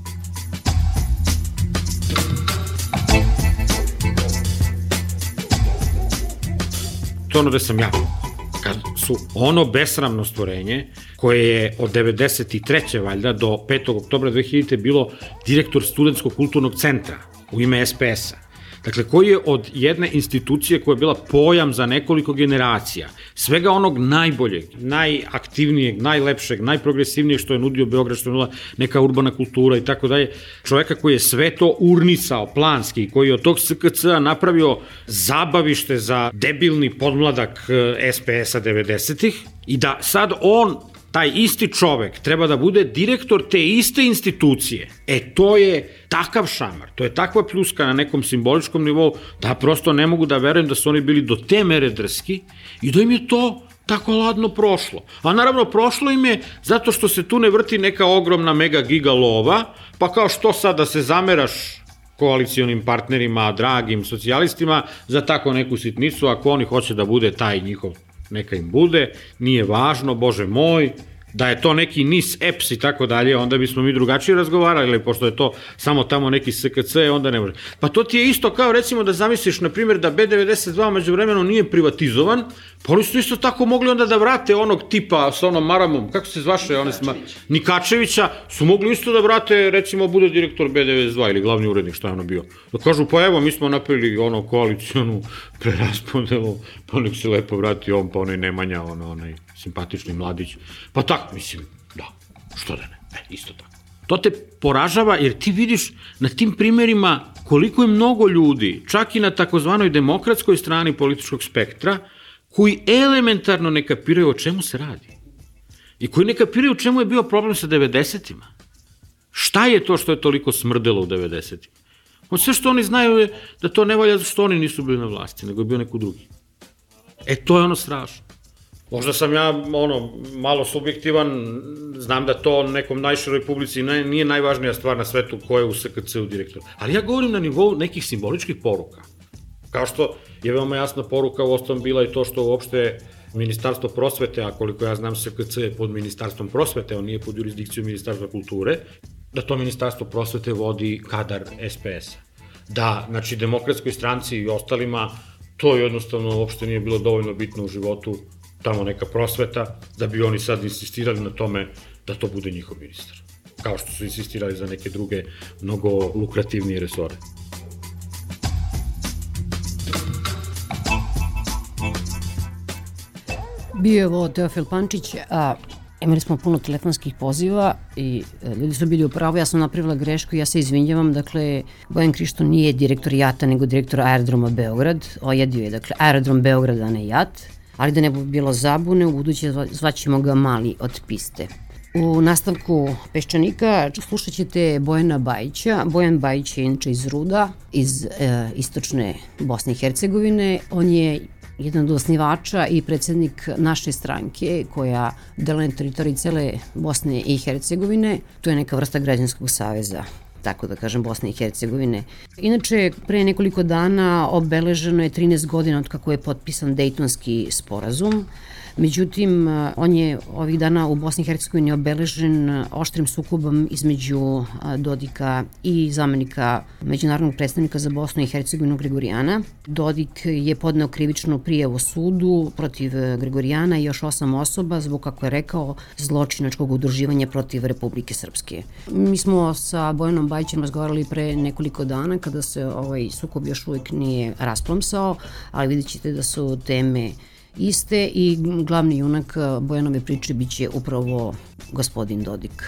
To ono gde sam ja, kad su ono besramno stvorenje, koje je od 93. valjda do 5. oktobra 2000. bilo direktor Studentskog kulturnog centra u ime SPS-a. Dakle, koji je od jedne institucije koja je bila pojam za nekoliko generacija, svega onog najboljeg, najaktivnijeg, najlepšeg, najprogresivnijeg što je nudio Beograd, što je nudila neka urbana kultura i tako dalje, čoveka koji je sve to urnisao planski, koji je od tog SKC-a napravio zabavište za debilni podmladak SPS-a 90-ih i da sad on, taj isti čovek, treba da bude direktor te iste institucije. To je takav šamar, to je takva pljuska na nekom simboličkom nivou, da prosto ne mogu da verujem da su oni bili do te mere drski i da im je to tako ladno prošlo. A naravno, prošlo im je zato što se tu ne vrti neka ogromna mega giga lova, pa kao što sad da se zameraš koalicionim partnerima, dragim socijalistima, za tako neku sitnicu, ako oni hoće da bude taj njihov, neka im bude, nije važno, bože moj, da je to neki NIS, EPS i tako dalje, onda bismo mi drugačije razgovarali, pošto je to samo tamo neki SKC, onda ne može. Pa to ti je isto kao recimo da zamisliš, na primjer, da B92 među vremenu nije privatizovan, pa oni su isto tako mogli onda da vrate onog tipa sa onom maramom, kako se zvaše, Nikačevića, su mogli isto da vrate, recimo, bude direktor B92 ili glavni urednik, šta je ono bio. Da kažu, pa evo, mi smo napravili ono koalicijonu preraspodelu, pa nek se lepo vrati on, pa onaj Nemanja, onaj simpatični mladić. Pa tako, mislim, da, što da ne, isto tako. To te poražava jer ti vidiš na tim primjerima koliko je mnogo ljudi, čak i na takozvanoj demokratskoj strani političkog spektra, koji elementarno ne kapiraju o čemu se radi. I koji ne kapiraju o čemu je bio problem sa 90-ima. Šta je to što je toliko smrdelo u 90-ima? Sve što oni znaju je da to ne valja zato što oni nisu bili na vlasti, nego je bio neko drugi. To je ono strašno. Možda sam ja malo subjektivan, znam da to nekom najširoj publici nije najvažnija stvar na svetu ko je u SKC-u direktor. Ali ja govorim na nivou nekih simboličkih poruka. Kao što je veoma jasna poruka u ostalom bila i to što uopšte Ministarstvo prosvete, a koliko ja znam SKC je pod Ministarstvom prosvete, on nije pod jurisdikcijom Ministarstva kulture, da to Ministarstvo prosvete vodi kadar SPS-a. Da, znači, Demokratskoj stranci i ostalima to jednostavno uopšte nije bilo dovoljno bitno u životu, tamo neka prosveta, da bi oni sad insistirali na tome da to bude njihov ministar. Kao što su insistirali za neke druge, mnogo lukrativnije resore. Bio je ovo Teofil Pančić, a imali smo puno telefonskih poziva i ljudi su bili u pravu, ja sam napravila grešku i ja se izvinjavam, dakle, Bojan Krišto nije direktor JAT-a, nego direktor Aerodroma Beograd, ojedio je, dakle, Aerodrom Beograd, a ne JAT, ali da ne bi bilo zabune, u buduće zvaćemo ga Mali od piste. U nastavku Peščanika slušat ćete Bojana Bajića. Bojan Bajić je inače iz Ruda, iz istočne Bosne i Hercegovine. On je jedan od osnivača i predsednik naše stranke koja deluje na teritoriji cele Bosne i Hercegovine. To je neka vrsta građanskog saveza. tako da kažem, Bosne i Hercegovine. Inače, pre nekoliko dana obeleženo je 13 godina od kako je potpisan Dejtonski sporazum. Međutim, on je ovih dana u Bosni i Hercegovini obeležen oštrim sukobom između Dodika i zamenika međunarodnog predstavnika za Bosnu i Hercegovinu Gregorijana. Dodik je podneo krivičnu prijavu sudu protiv Gregorijana i još 8 osoba zbog, kako je rekao, zločinačkog udruživanja protiv Republike Srpske. Mi smo sa Bojanom Bajićem razgovarali pre nekoliko dana kada se ovaj sukob još uvijek nije rasplomsao, ali vidjet ćete da su teme iste i glavni junak Bojanove priče biće upravo gospodin Dodik.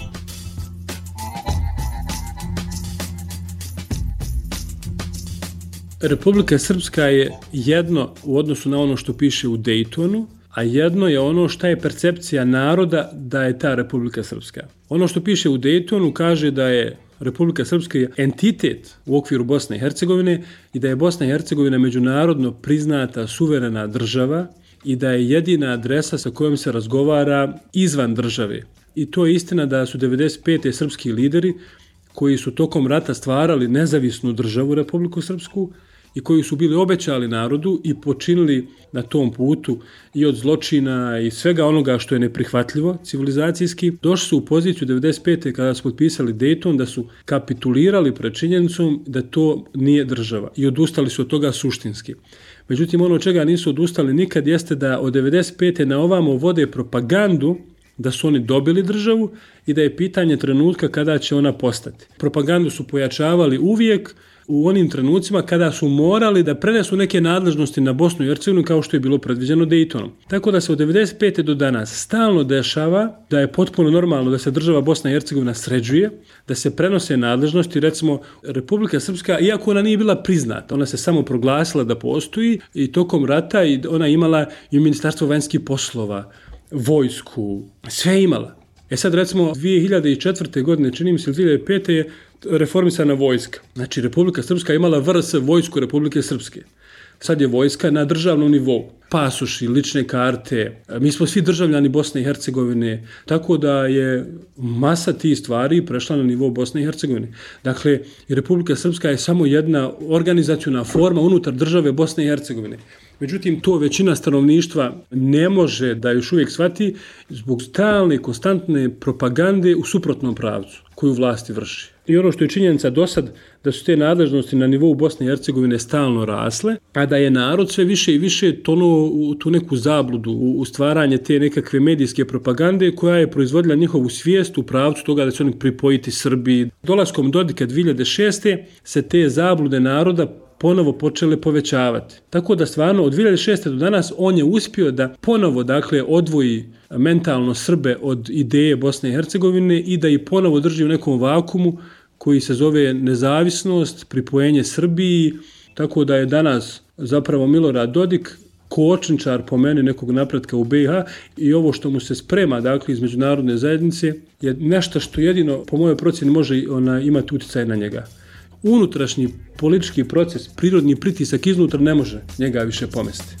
Republika Srpska je jedno u odnosu na ono što piše u Dejtonu, a jedno je ono šta je percepcija naroda da je ta Republika Srpska. Ono što piše u Dejtonu kaže da je Republika Srpska je entitet u okviru Bosne i Hercegovine i da je Bosna i Hercegovina međunarodno priznata suverena država i da je jedina adresa sa kojom se razgovara izvan države. I to je istina da su 95. srpski lideri koji su tokom rata stvarali nezavisnu državu Republiku Srpsku i koji su bili obećali narodu i počinili na tom putu i od zločina i svega onoga što je neprihvatljivo civilizacijski, došli su u poziciju 95. kada su potpisali Dejton da su kapitulirali pred činjenicom da to nije država i odustali su od toga suštinski. Međutim, ono od čega nisu odustali nikad jeste da od 95. na ovamo vode propagandu da su oni dobili državu i da je pitanje trenutka kada će ona postati. Propagandu su pojačavali uvijek u onim trenucima kada su morali da prenesu neke nadležnosti na Bosnu i Hercegovinu kao što je bilo predviđeno Dejtonom. Tako da se od 95. do danas stalno dešava da je potpuno normalno da se država Bosna i Hercegovina sređuje, da se prenose nadležnosti, recimo Republika Srpska, iako ona nije bila priznata, ona se samo proglasila da postoji i tokom rata i ona imala i Ministarstvo vanjskih poslova, vojsku, sve imala. Sad recimo 2004. godine, čini mi se 2005. je reformisana vojska. Znači Republika Srpska imala VRS, vojsku Republike Srpske. Sad je vojska na državnom nivou. Pasoši, lične karte, mi smo svi državljani Bosne i Hercegovine, tako da je masa tih stvari prešla na nivo Bosne i Hercegovine. Dakle, Republika Srpska je samo jedna organizaciona forma unutar države Bosne i Hercegovine. Međutim, to većina stanovništva ne može da još uvijek shvati zbog stalne, konstantne propagande u suprotnom pravcu koju vlasti vrši. I ono što je činjenica do sad, da su te nadležnosti na nivou Bosne i Hercegovine stalno rasle, a da je narod sve više i više tonuo u tu neku zabludu, u stvaranje te nekakve medijske propagande koja je proizvodila njihovu svijest u pravcu toga da će oni pripojiti Srbiji. Dolaskom Dodika 2006. se te zablude naroda ponovo počele povećavati. Tako da stvarno od 2006. do danas on je uspio da ponovo odvoji mentalno Srbe od ideje Bosne i Hercegovine i da ih ponovo drži u nekom vakumu koji se zove nezavisnost, pripojenje Srbiji, tako da je danas zapravo Milorad Dodik kočničar po meni nekog napretka u BiH i ovo što mu se sprema iz međunarodne zajednice je nešto što jedino po mojoj procjeni može imati utjecaj na njega. Unutrašnji politički proces, prirodni pritisak iznutra ne može njega više pomesti.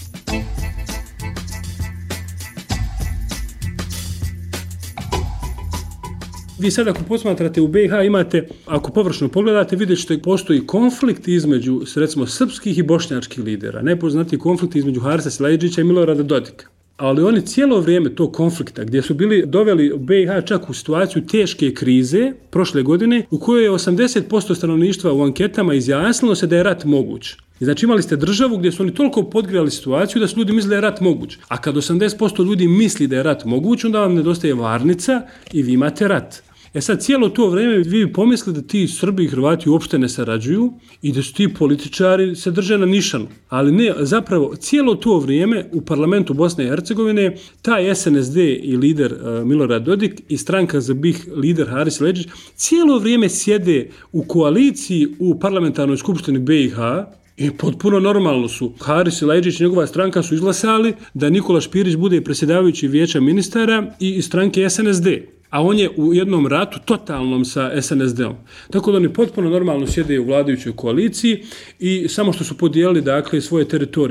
Vi sad ako posmatrate u BiH imate, ako površno pogledate, vidjet ćete postoji konflikt između, recimo, srpskih i bošnjačkih lidera. Nepoznati konflikt između Harisa Silajdžića i Milorada Dodika. Ali oni cijelo vrijeme tog konflikta, gdje su bili doveli BiH čak u situaciju teške krize prošle godine, u kojoj je 80% stanovništva u anketama izjasnilo se da je rat moguć. I znači imali ste državu gdje su oni toliko podgrijali situaciju da su ljudi mislili da je rat moguć. A kad 80% ljudi misli da je rat moguć, onda vam nedostaje varnica i vi imate rat. Sad cijelo to vrijeme vi bi pomislili da ti Srbi i Hrvati uopšte ne sarađuju i da su ti političari se drže na nišanu. Ali ne, zapravo cijelo to vrijeme u parlamentu Bosne i Hercegovine taj SNSD i lider Milorad Dodik i stranka za BiH lider Haris Silajdžić cijelo vrijeme sjede u koaliciji u parlamentarnoj skupštini BiH i potpuno normalno su. Haris Silajdžić i njegova stranka su izglasali da Nikola Špirić bude predsjedavajući vijeća ministara i stranke SNSD. A on je u jednom ratu totalnom sa SNSD-om. Tako da oni potpuno normalno sjede u vladajućoj koaliciji i samo što su podijelili svoje teritorije.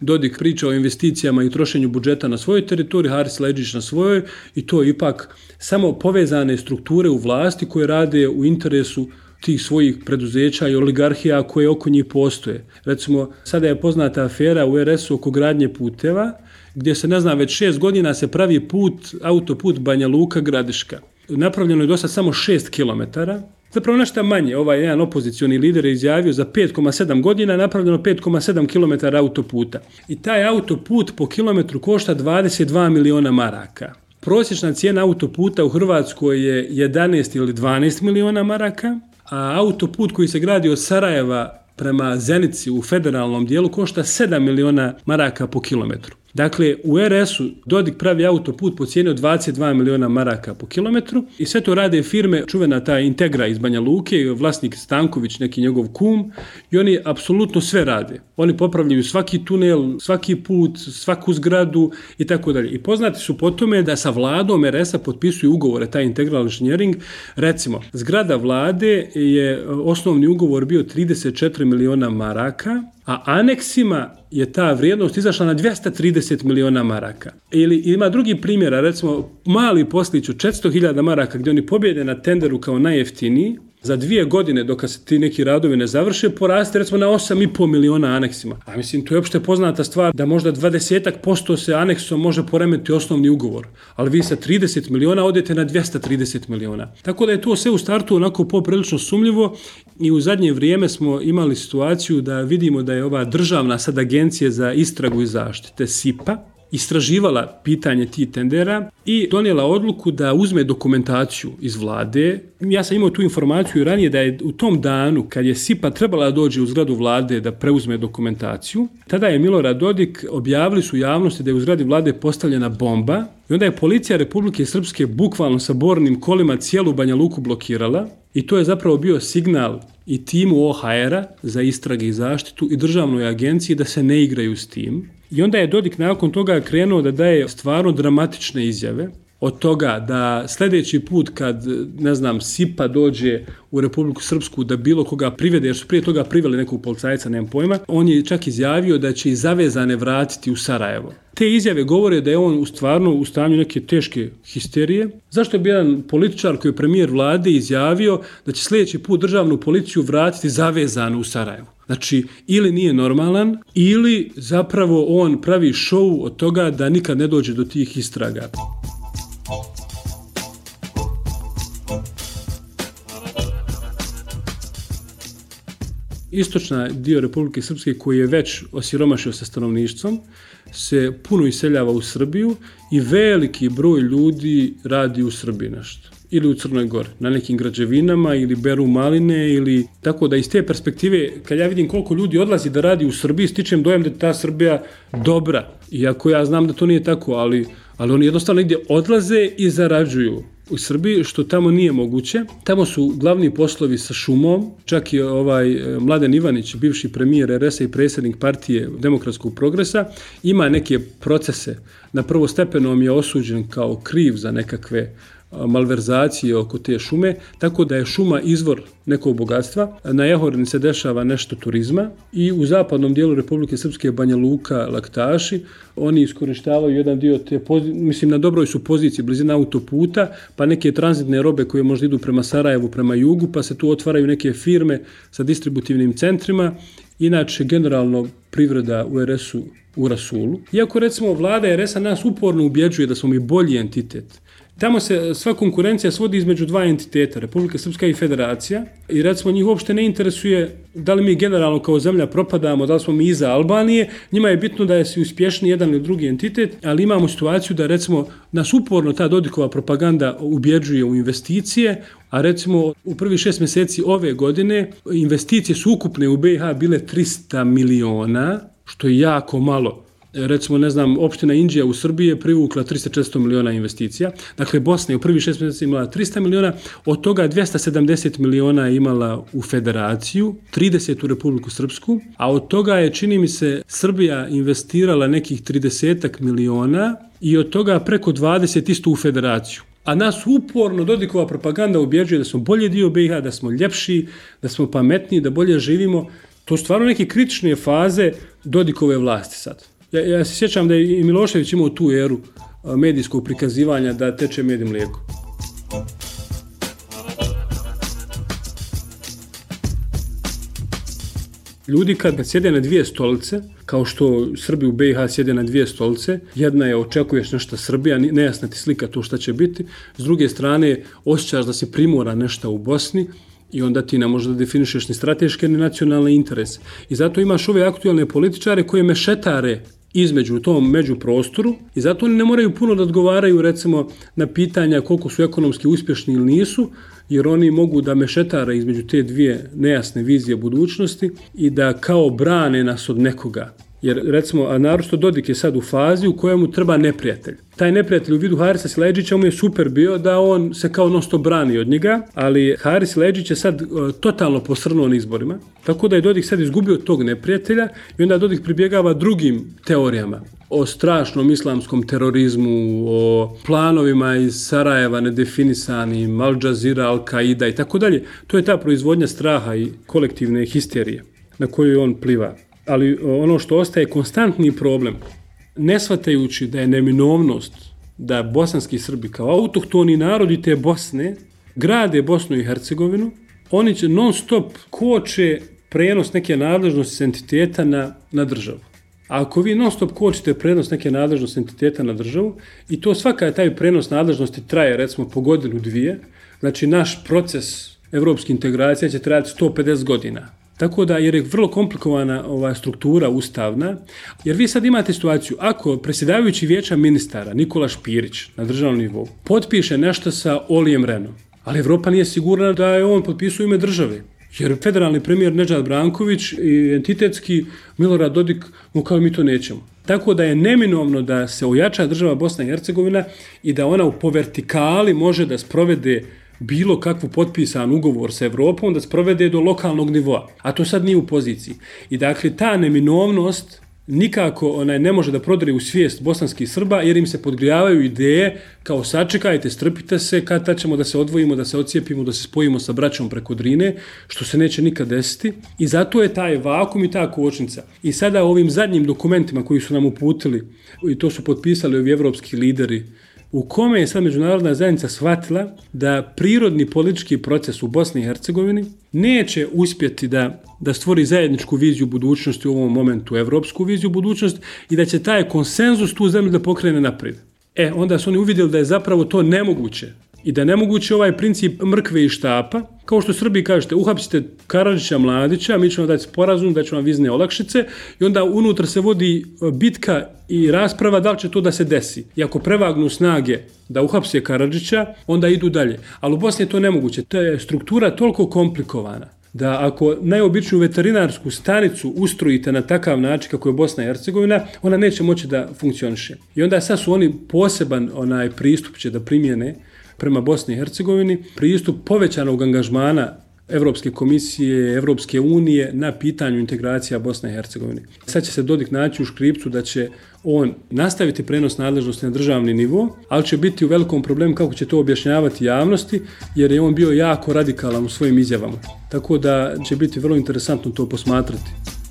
Dodik priča o investicijama i trošenju budžeta na svojoj teritoriji, Haris Ledžić na svojoj, i to je ipak samo povezane strukture u vlasti koje rade u interesu tih svojih preduzeća i oligarhija koje oko njih postoje. Recimo, sada je poznata afera u RS-u oko gradnje puteva, gdje se, ne znam, već 6 godina se pravi autoput Banja Luka-Gradiška. Napravljeno je do sad samo 6 kilometara. Zapravo nešto manje, ovaj jedan opozicioni lider je izjavio za 5,7 godina je napravljeno 5,7 km autoputa. I taj autoput po kilometru košta 22 miliona maraka. Prosječna cijena autoputa u Hrvatskoj je 11 ili 12 miliona maraka, a autoput koji se gradi od Sarajeva prema Zenici u federalnom dijelu košta 7 miliona maraka po kilometru. Dakle, u RS-u Dodik pravi autoput po cijeni od 22 miliona maraka po kilometru i sve to rade firme, čuvena ta Integra iz Banja Luke, vlasnik Stanković, neki njegov kum, i oni apsolutno sve rade. Oni popravljaju svaki tunel, svaki put, svaku zgradu i tako dalje. I poznati su po tome da sa vladom RS-a potpisuju ugovore, taj Integral Engineering. Recimo, zgrada vlade je osnovni ugovor bio 34 miliona maraka, a aneksima je ta vrijednost izašla na 230 miliona maraka. Ili ima drugi primjera, recimo mali poslić od 400.000 maraka gdje oni pobjede na tenderu kao najjeftiniji, za 2 godine dok se ti neki radovi ne završe, poraste recimo na 8,5 miliona aneksima. A mislim, to je opšte poznata stvar da možda 20% se aneksom može poremetiti osnovni ugovor, ali vi sa 30 miliona odete na 230 miliona. Tako da je to sve u startu onako poprilično sumljivo i u zadnje vrijeme smo imali situaciju da vidimo da je ova državna sad agencija za istragu i zaštite, SIPA, istraživala pitanje tih tendera i donijela odluku da uzme dokumentaciju iz vlade. Ja sam imao tu informaciju ranije da je u tom danu kad je SIPA trebala doći u zgradu vlade da preuzme dokumentaciju, tada je Milorad Dodik, objavili su javnosti da je u zgradi vlade postavljena bomba i onda je policija Republike Srpske bukvalno sa bornim kolima cijelu Banja Luku blokirala i to je zapravo bio signal i timu OHR-a za istrage i zaštitu i državnoj agenciji da se ne igraju s tim. I onda je Dodik nakon toga krenuo da daje stvarno dramatične izjave od toga da sljedeći put kad, ne znam, SIPA dođe u Republiku Srpsku da bilo koga privede, jer su prije toga priveli nekog policajca, nemam pojma, on je čak izjavio da će i zavezane vratiti u Sarajevo. Te izjave govore da je on stvarno u stanju neke teške histerije. Zašto bi jedan političar koji je premijer vlade izjavio da će sljedeći put državnu policiju vratiti zavezanu u Sarajevo? Znači, ili nije normalan, ili zapravo on pravi šou od toga da nikad ne dođe do tih istraga. Istočna dio Republike Srpske koji je već osiromašio sa stanovništvom se puno iseljava u Srbiju i veliki broj ljudi radi u Srbiji nešto. Ili u Crnoj Gori, na nekim građevinama ili beru maline ili tako da iz te perspektive kad ja vidim koliko ljudi odlazi da radi u Srbiji stičem dojam da je ta Srbija dobra. Iako ja znam da to nije tako, ali oni jednostavno negdje odlaze i zarađuju u Srbiji, što tamo nije moguće. Tamo su glavni poslovi sa šumom, čak i Mladen Ivanić, bivši premijer RS-a i predsjednik partije Demokratskog progresa, ima neke procese. Na prvostepenom je osuđen kao kriv za nekakve malverzacije oko te šume, tako da je šuma izvor nekog bogatstva. Na Jahorini se dešava nešto turizma i u zapadnom dijelu Republike Srpske, Banja Luka, Laktaši, oni iskorištavaju jedan dio te, mislim na dobroj su poziciji, blizina autoputa, pa neke tranzitne robe koje možda idu prema Sarajevu, prema jugu, pa se tu otvaraju neke firme sa distributivnim centrima. Inače, generalno privreda u RS-u u rasulu. Iako recimo vlada RS-a nas uporno ubjeđuje da smo mi bolji entitet. Tamo se sva konkurencija svodi između dva entiteta, Republika Srpska i Federacija, i recimo njih uopšte ne interesuje da li mi generalno kao zemlja propadamo, da li smo mi iza Albanije, njima je bitno da je si uspješni jedan ili drugi entitet, ali imamo situaciju da recimo nas uporno ta Dodikova propaganda ubjeđuje u investicije, a recimo u prvih 6 mjeseci ove godine investicije su ukupne u BiH bile 300 miliona, što je jako malo. Recimo, ne znam, opština Inđija u Srbiji je privukla 300-400 miliona investicija. Dakle, Bosna je u prvih 6 mjeseci imala 300 miliona, od toga 270 miliona je imala u Federaciju, 30 u Republiku Srpsku, a od toga je, čini mi se, Srbija investirala nekih 30 miliona i od toga preko 20 isto u Federaciju. A nas uporno Dodikova propaganda ubjeđuje da smo bolji dio BiH, da smo ljepši, da smo pametniji, da bolje živimo. To su stvarno neke kritične faze Dodikove vlasti sad. Ja se sjećam da je i Milošević imao tu eru medijskog prikazivanja da teče med i mlijeko. Ljudi kad sjede na dvije stolice, kao što Srbi u BiH sjede na dvije stolice, jedna je očekuješ nešto Srbija, nejasna ti slika to šta će biti, s druge strane osjećaš da se primora nešto u Bosni i onda ti ne možeš da definišeš ni strateške ni nacionalne interese. I zato imaš ove aktualne političare koje mešetare između tom međuprostoru i zato oni ne moraju puno da odgovaraju recimo na pitanja koliko su ekonomski uspješni ili nisu, jer oni mogu da mešetare između te dvije nejasne vizije budućnosti i da kao brane nas od nekoga. Jer recimo, a naročito Dodik je sad u fazi u kojemu treba neprijatelj. Taj neprijatelj u vidu Harisa Silajdžića mu je super bio da on se kao non-stop brani od njega, ali Haris Silajdžić je sad totalno posrnuo na izborima, tako da je Dodik sad izgubio tog neprijatelja i onda Dodik pribjegava drugim teorijama o strašnom islamskom terorizmu, o planovima iz Sarajeva nedefinisanim, Al Jazeera, Al-Qaida i tako dalje. To je ta proizvodnja straha i kolektivne histerije na koju on pliva. Ali ono što ostaje konstantni problem, ne shvatajući da je neminovnost da bosanski Srbi kao autohtoni narodi te Bosne grade Bosnu i Hercegovinu, oni će non stop koče prenos neke nadležnosti entiteta na državu. A ako vi non stop kočite prenos neke nadležnosti entiteta na državu i to svaka taj prenos nadležnosti traje recimo po godinu, dvije, znači naš proces evropske integracije će trajati 150 godina. Tako da, jer je vrlo komplikovana struktura ustavna, jer vi sad imate situaciju, ako predsjedavajući vijeća ministara Nikola Špirić na državnom nivou potpiše nešto sa Olijem Renom, ali Evropa nije sigurna da je on potpisao ime države, jer federalni premijer Nedžad Branković i entitetski Milorad Dodik mu kao mi to nećemo. Tako da je neminovno da se ojača država Bosna i Hercegovina i da ona po vertikali može da sprovede bilo kakvu potpisan ugovor sa Evropom da sprovede do lokalnog nivoa, a to sad nije u poziciji. I dakle, ta neminovnost nikako ne može da prodre u svijest bosanskih Srba, jer im se podgrijavaju ideje kao sačekajte, strpite se, kad ćemo da se odvojimo, da se odcijepimo, da se spojimo sa braćom preko Drine, što se neće nikad desiti. I zato je taj vakum i ta kočnica. I sada ovim zadnjim dokumentima koji su nam uputili, i to su potpisali ovi evropski lideri, u kome je sad međunarodna zajednica shvatila da prirodni politički proces u Bosni i Hercegovini neće uspjeti da stvori zajedničku viziju budućnosti u ovom momentu, evropsku viziju budućnosti i da će taj konsenzus tu zemlju da pokrene naprijed. Onda su oni uvidjeli da je zapravo to nemoguće i da je nemoguće ovaj princip mrkve i štapa, kao što Srbiji kažete, uhapsite Karadžića, Mladića, mi ćemo dati sporazum, da ćemo vam vizne olakšice i onda unutra se vodi bitka i rasprava da li će to da se desi. I ako prevagnu snage da uhapse Karadžića, onda idu dalje. Ali u Bosni je to nemoguće. To je struktura toliko komplikovana da ako najobičniju veterinarsku stanicu ustrojite na takav način kako je Bosna i Hercegovina, ona neće moći da funkcioniše. I onda sad su oni poseban pristup će da primjene prema Bosni i Hercegovini, pristup povećanog angažmana Evropske komisije, Evropske unije na pitanju integracija Bosne i Hercegovine. Sad će se Dodik naći u škripcu da će on nastaviti prenos nadležnosti na državni nivo, ali će biti u velikom problemu kako će to objašnjavati javnosti, jer je on bio jako radikalan u svojim izjavama. Tako da će biti vrlo interesantno to posmatrati.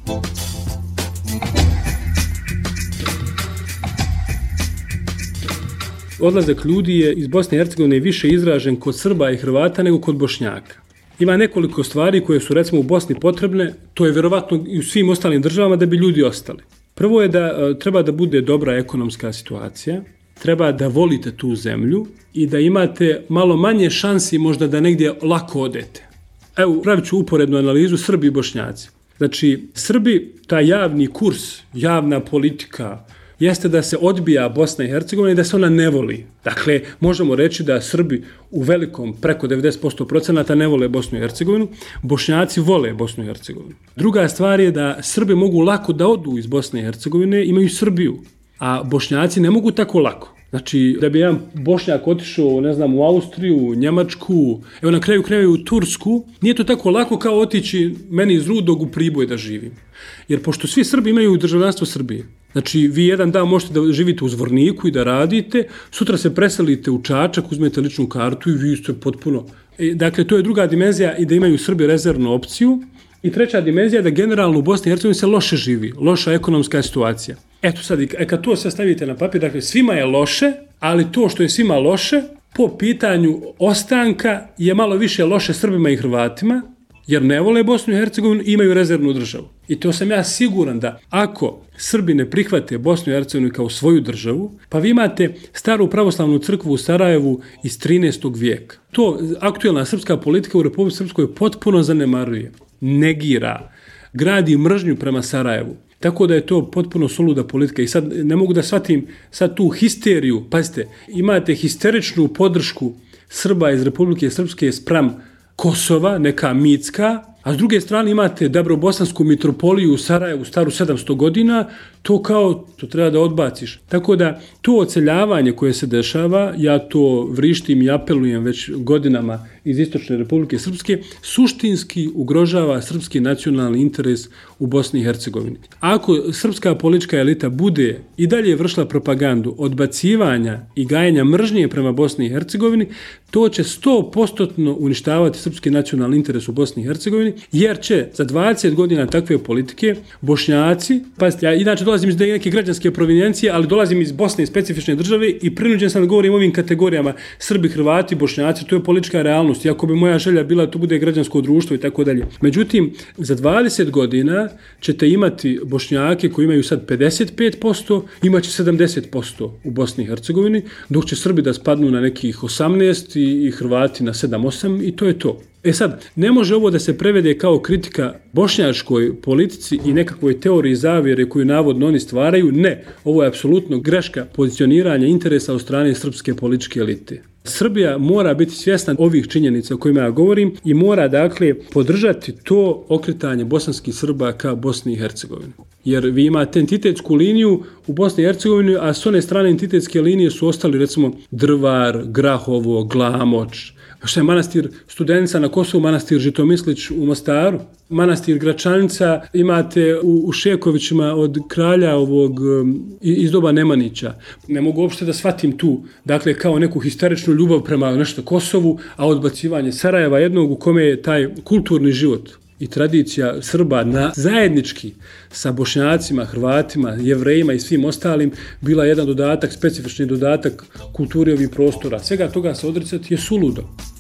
Odlazak ljudi je iz Bosne i Hercegovine više izražen kod Srba i Hrvata nego kod Bošnjaka. Ima nekoliko stvari koje su recimo u Bosni potrebne, to je vjerovatno i u svim ostalim državama da bi ljudi ostali. Prvo je da treba da bude dobra ekonomska situacija, treba da volite tu zemlju i da imate malo manje šansi možda da negdje lako odete. Evo, pravit ću uporednu analizu Srbi i Bošnjaci. Znači, Srbi, taj javni kurs, javna politika, jeste da se odbija Bosna i Hercegovina i da se ona ne voli. Dakle, možemo reći da Srbi u velikom, preko 90% ne vole Bosnu i Hercegovinu, Bošnjaci vole Bosnu i Hercegovinu. Druga stvar je da Srbi mogu lako da odu iz Bosne i Hercegovine, imaju Srbiju, a Bošnjaci ne mogu tako lako. Znači, da bi jedan Bošnjak otišao, ne znam, u Austriju, Njemačku, evo na kraju krajeva u Tursku, nije to tako lako kao otići meni iz Rudog u Priboj da živim. Jer pošto svi Srbi imaju državljanstvo Srbije, znači vi jedan dan možete da živite u Zvorniku i da radite, sutra se preselite u Čačak, uzmete ličnu kartu i vi ste potpuno... Dakle, to je druga dimenzija i da imaju Srbi rezervnu opciju. I treća dimenzija je da generalno u Bosni i Hercegovini se loše živi, loša ekonomska situacija. Eto sad, kad to sve stavite na papir, dakle svima je loše, ali to što je svima loše, po pitanju ostanka je malo više loše Srbima i Hrvatima, jer ne vole Bosnu i Hercegovinu i imaju rezervnu državu. I to sam ja siguran da ako Srbi ne prihvate Bosnu i Hercegovinu kao svoju državu, pa vi imate staru pravoslavnu crkvu u Sarajevu iz 13. vijeka. To aktuelna srpska politika u Republici Srpskoj potpuno zanemaruje, negira, gradi mržnju prema Sarajevu. Tako da je to potpuno suluda politika i sad ne mogu da shvatim sad tu histeriju. Pazite, imate histeričnu podršku Srba iz Republike Srpske spram Kosova, neka mitska, a s druge strane imate Dabrobosansku mitropoliju u Sarajevu staru 700 godina, to treba da odbaciš. Tako da to odseljavanje koje se dešava, ja to vrištim i apelujem već godinama iz Istočne Republike Srpske, suštinski ugrožava srpski nacionalni interes u Bosni i Hercegovini. Ako srpska politička elita bude i dalje vršila propagandu odbacivanja i gajenja mržnje prema Bosni i Hercegovini, to će 100% uništavati srpski nacionalni interes u Bosni i Hercegovini, jer će za 20 godina takve politike Bošnjaci, pazite, ja inače dolazim iz neke građanske provinjencije, ali dolazim iz Bosne i specifične države i prinuđen sam da govorim o ovim kategorijama Srbi, Hrvati, Bošnjaci, to je politička realnost. Iako bi moja želja bila da to bude građansko društvo i tako dalje. Međutim, za 20 godina ćete imati Bošnjake koji imaju sad 55%, imaće 70% u Bosni i Hercegovini, dok će Srbi da spadnu na nekih 18 i Hrvati na 7-8 i to je to. E sad, ne može ovo da se prevede kao kritika bošnjačkoj politici i nekakvoj teoriji zavjere koju navodno oni stvaraju. Ne, ovo je apsolutno greška pozicioniranja interesa od strane srpske političke elite. Srbija mora biti svjesna ovih činjenica o kojima ja govorim i mora dakle podržati to okretanje bosanskih Srba ka Bosni i Hercegovini. Jer vi imate entitetsku liniju u Bosni i Hercegovini, a s one strane entitetske linije su ostali recimo Drvar, Grahovo, Glamoč, što je manastir Studenica na Kosovu, manastir Žitomislić u Mostaru, manastir Gračanica imate u Šekovićima od kralja ovog iz doba Nemanića. Ne mogu uopšte da shvatim tu, dakle kao neku histeričnu ljubav prema nešto Kosovu, a odbacivanje Sarajeva jednog u kome je taj kulturni život i tradicija Srba na zajednički sa Bošnjacima, Hrvatima, Jevrejima i svim ostalim bila jedan dodatak, specifični dodatak kulturi ovih prostora. Svega toga se odricati je suludo.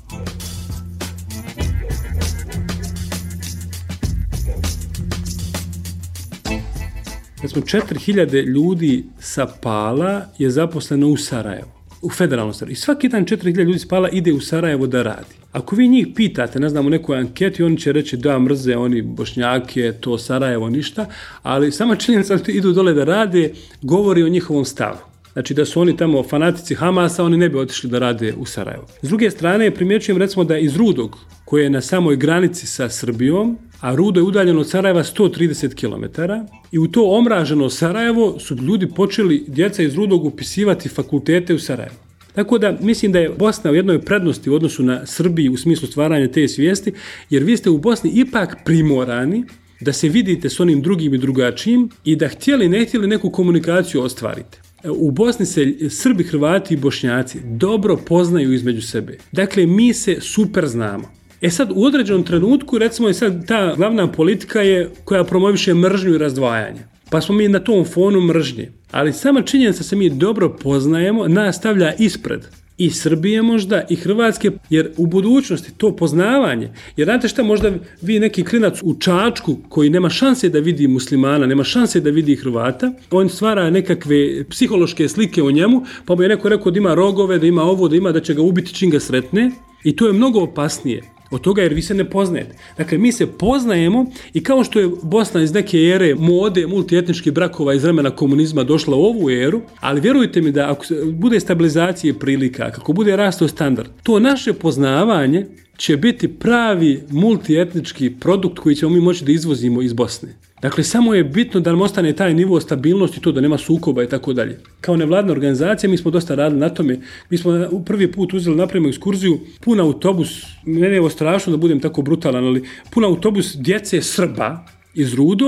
Recimo 4000 ljudi sa Pala je zaposleno u Sarajevu, u federalnom Sarajevu. I svaki dan 4000 ljudi sa Pala ide u Sarajevo da radi. Ako vi njih pitate, ne znam, u nekoj anketi, oni će reći da mrze oni Bošnjake, to Sarajevo, ništa, ali sama činjenica da idu dole da rade, govori o njihovom stavu. Znači da su oni tamo fanatici Hamasa, oni ne bi otišli da rade u Sarajevo. S druge strane, primjećujem recimo da iz Rudog, koje je na samoj granici sa Srbijom, a Rudo je udaljeno od Sarajeva 130 km, i u to omraženo Sarajevo su ljudi počeli, djeca iz Rudog, upisivati fakultete u Sarajevo. Tako da mislim da je Bosna u jednoj prednosti u odnosu na Srbiju u smislu stvaranja te svijesti, jer vi ste u Bosni ipak primorani da se vidite s onim drugim i drugačijim i da htjeli ne htjeli neku komunikaciju ostvarite. U Bosni se Srbi, Hrvati i Bošnjaci dobro poznaju između sebe. Dakle, mi se super znamo. E sad, u određenom trenutku, recimo, je sad ta glavna politika je koja promoviše mržnju i razdvajanje. Pa smo mi na tom fonu mržnje. Ali sama činjenica se mi dobro poznajemo, nas stavlja ispred i Srbije možda i Hrvatske, jer u budućnosti to poznavanje, jer znate šta, možda vi neki klinac u Čačku koji nema šanse da vidi muslimana, nema šanse da vidi Hrvata, on stvara nekakve psihološke slike o njemu, pa mu je neko rekao da ima rogove, da ima ovo, da će ga ubiti čim ga sretne, i to je mnogo opasnije od toga jer vi se ne poznajete. Dakle, mi se poznajemo i kao što je Bosna iz neke ere mode multietničkih brakova iz vremena komunizma došla u ovu eru, ali vjerujte mi da ako bude stabilizacije prilika, kako bude rastao standard, to naše poznavanje će biti pravi multietnički produkt koji ćemo mi moći da izvozimo iz Bosne. Dakle, samo je bitno da nam ostane taj nivo stabilnosti, to da nema sukoba i tako dalje. Kao nevladna organizacija mi smo dosta radili na tome. Mi smo prvi put uzeli napravimo ekskurziju, pun autobus, mene je ovo strašno da budem tako brutalan, ali pun autobus djece Srba iz Rudog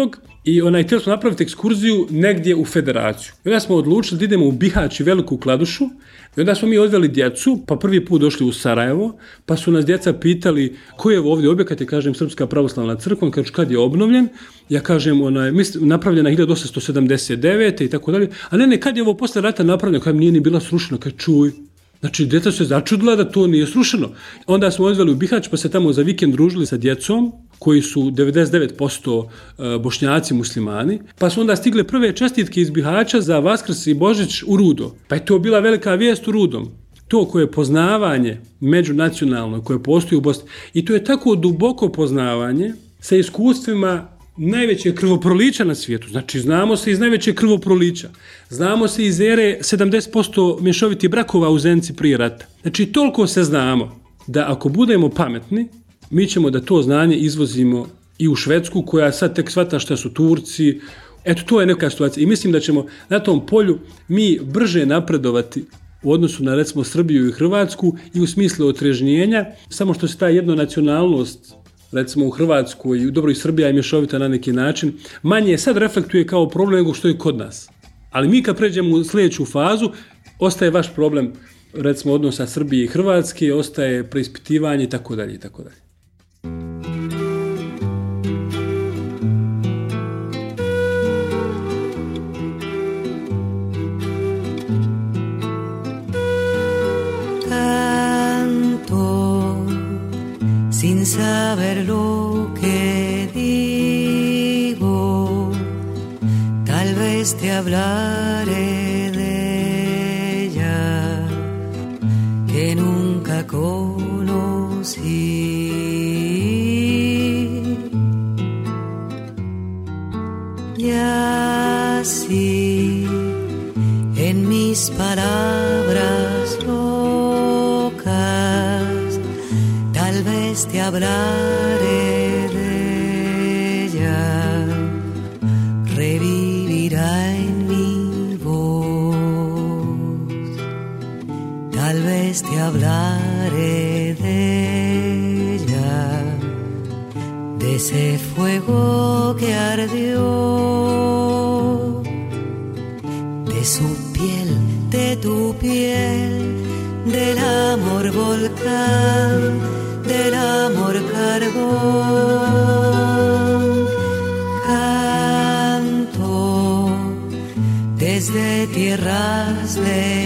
i htjeli smo napraviti ekskurziju negdje u Federaciju. I onda smo odlučili da idemo u Bihać i Veliku Kladušu i onda smo mi odveli djecu, pa prvi put došli u Sarajevo, pa su nas djeca pitali koji je ovdje objekat, ja kažem Srpska pravoslavna crkva, kažu kad je obnovljen, ja kažem napravljena 1879. i tako dalje, a ne, kad je ovo posle rata napravljeno, kad nije ni bila srušena, kad čuj. Znači, djeca se začudila da to nije srušeno. Onda smo odveli u Bihać, pa se tamo za vikend družili sa djecom, koji su 99% Bošnjaci muslimani, pa su onda stigle prve čestitke iz Bihaća za Vaskrs i Božić u Rudo. Pa je to bila velika vijest u Rudom. To koje je poznavanje međunacionalno, koje postoji u Bosni. I to je tako duboko poznavanje sa iskustvima najveće krvoprolića na svijetu. Znači, znamo se iz najveće krvoprolića. Znamo se iz ere 70% mješovitih brakova u Zenici prije rata. Znači, toliko se znamo da ako budemo pametni, mi ćemo da to znanje izvozimo i u Švedsku, koja sad tek shvata šta su Turci. Eto, to je neka situacija. I mislim da ćemo na tom polju mi brže napredovati u odnosu na, recimo, Srbiju i Hrvatsku i u smislu otrežnjenja, samo što se ta jednonacionalnost, recimo u Hrvatskoj i dobro i Srbija je mješovita na neki način, manje sad reflektuje kao problem nego što je kod nas. Ali mi kad pređemo u sljedeću fazu, ostaje vaš problem, recimo odnosa Srbije i Hrvatske, ostaje preispitivanje i tako dalje i tako dalje. Sin saber lo que digo, tal vez te hablaré de ella que nunca conocí. Y así, en mis palabras locas, tal vez te hablaré de ella, revivirá en mi voz. Tal vez te hablaré de ella, de ese fuego que ardió, de su piel, de tu piel, del amor volcán, del amor carbón. Canto desde tierras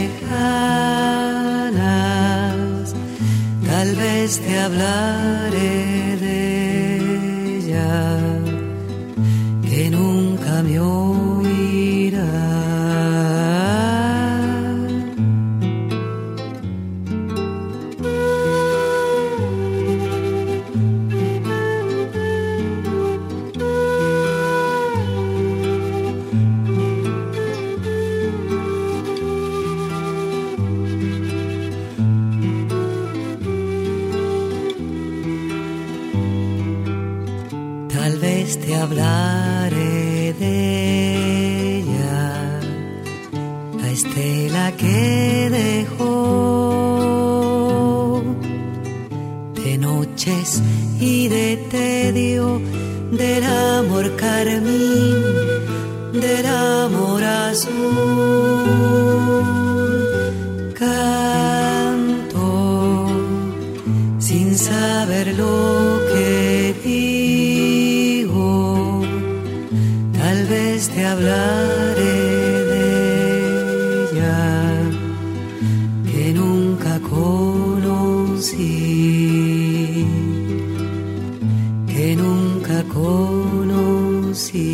lejanas, tal vez te hablaré de ella, que nunca me oirá. Te hablaré de ella, la estela que dejó, de noches y de tedio, del amor carmín, del amor azul. Canto sin saber lo que digo, tal vez te hablaré de ella, que nunca conocí, que nunca conocí.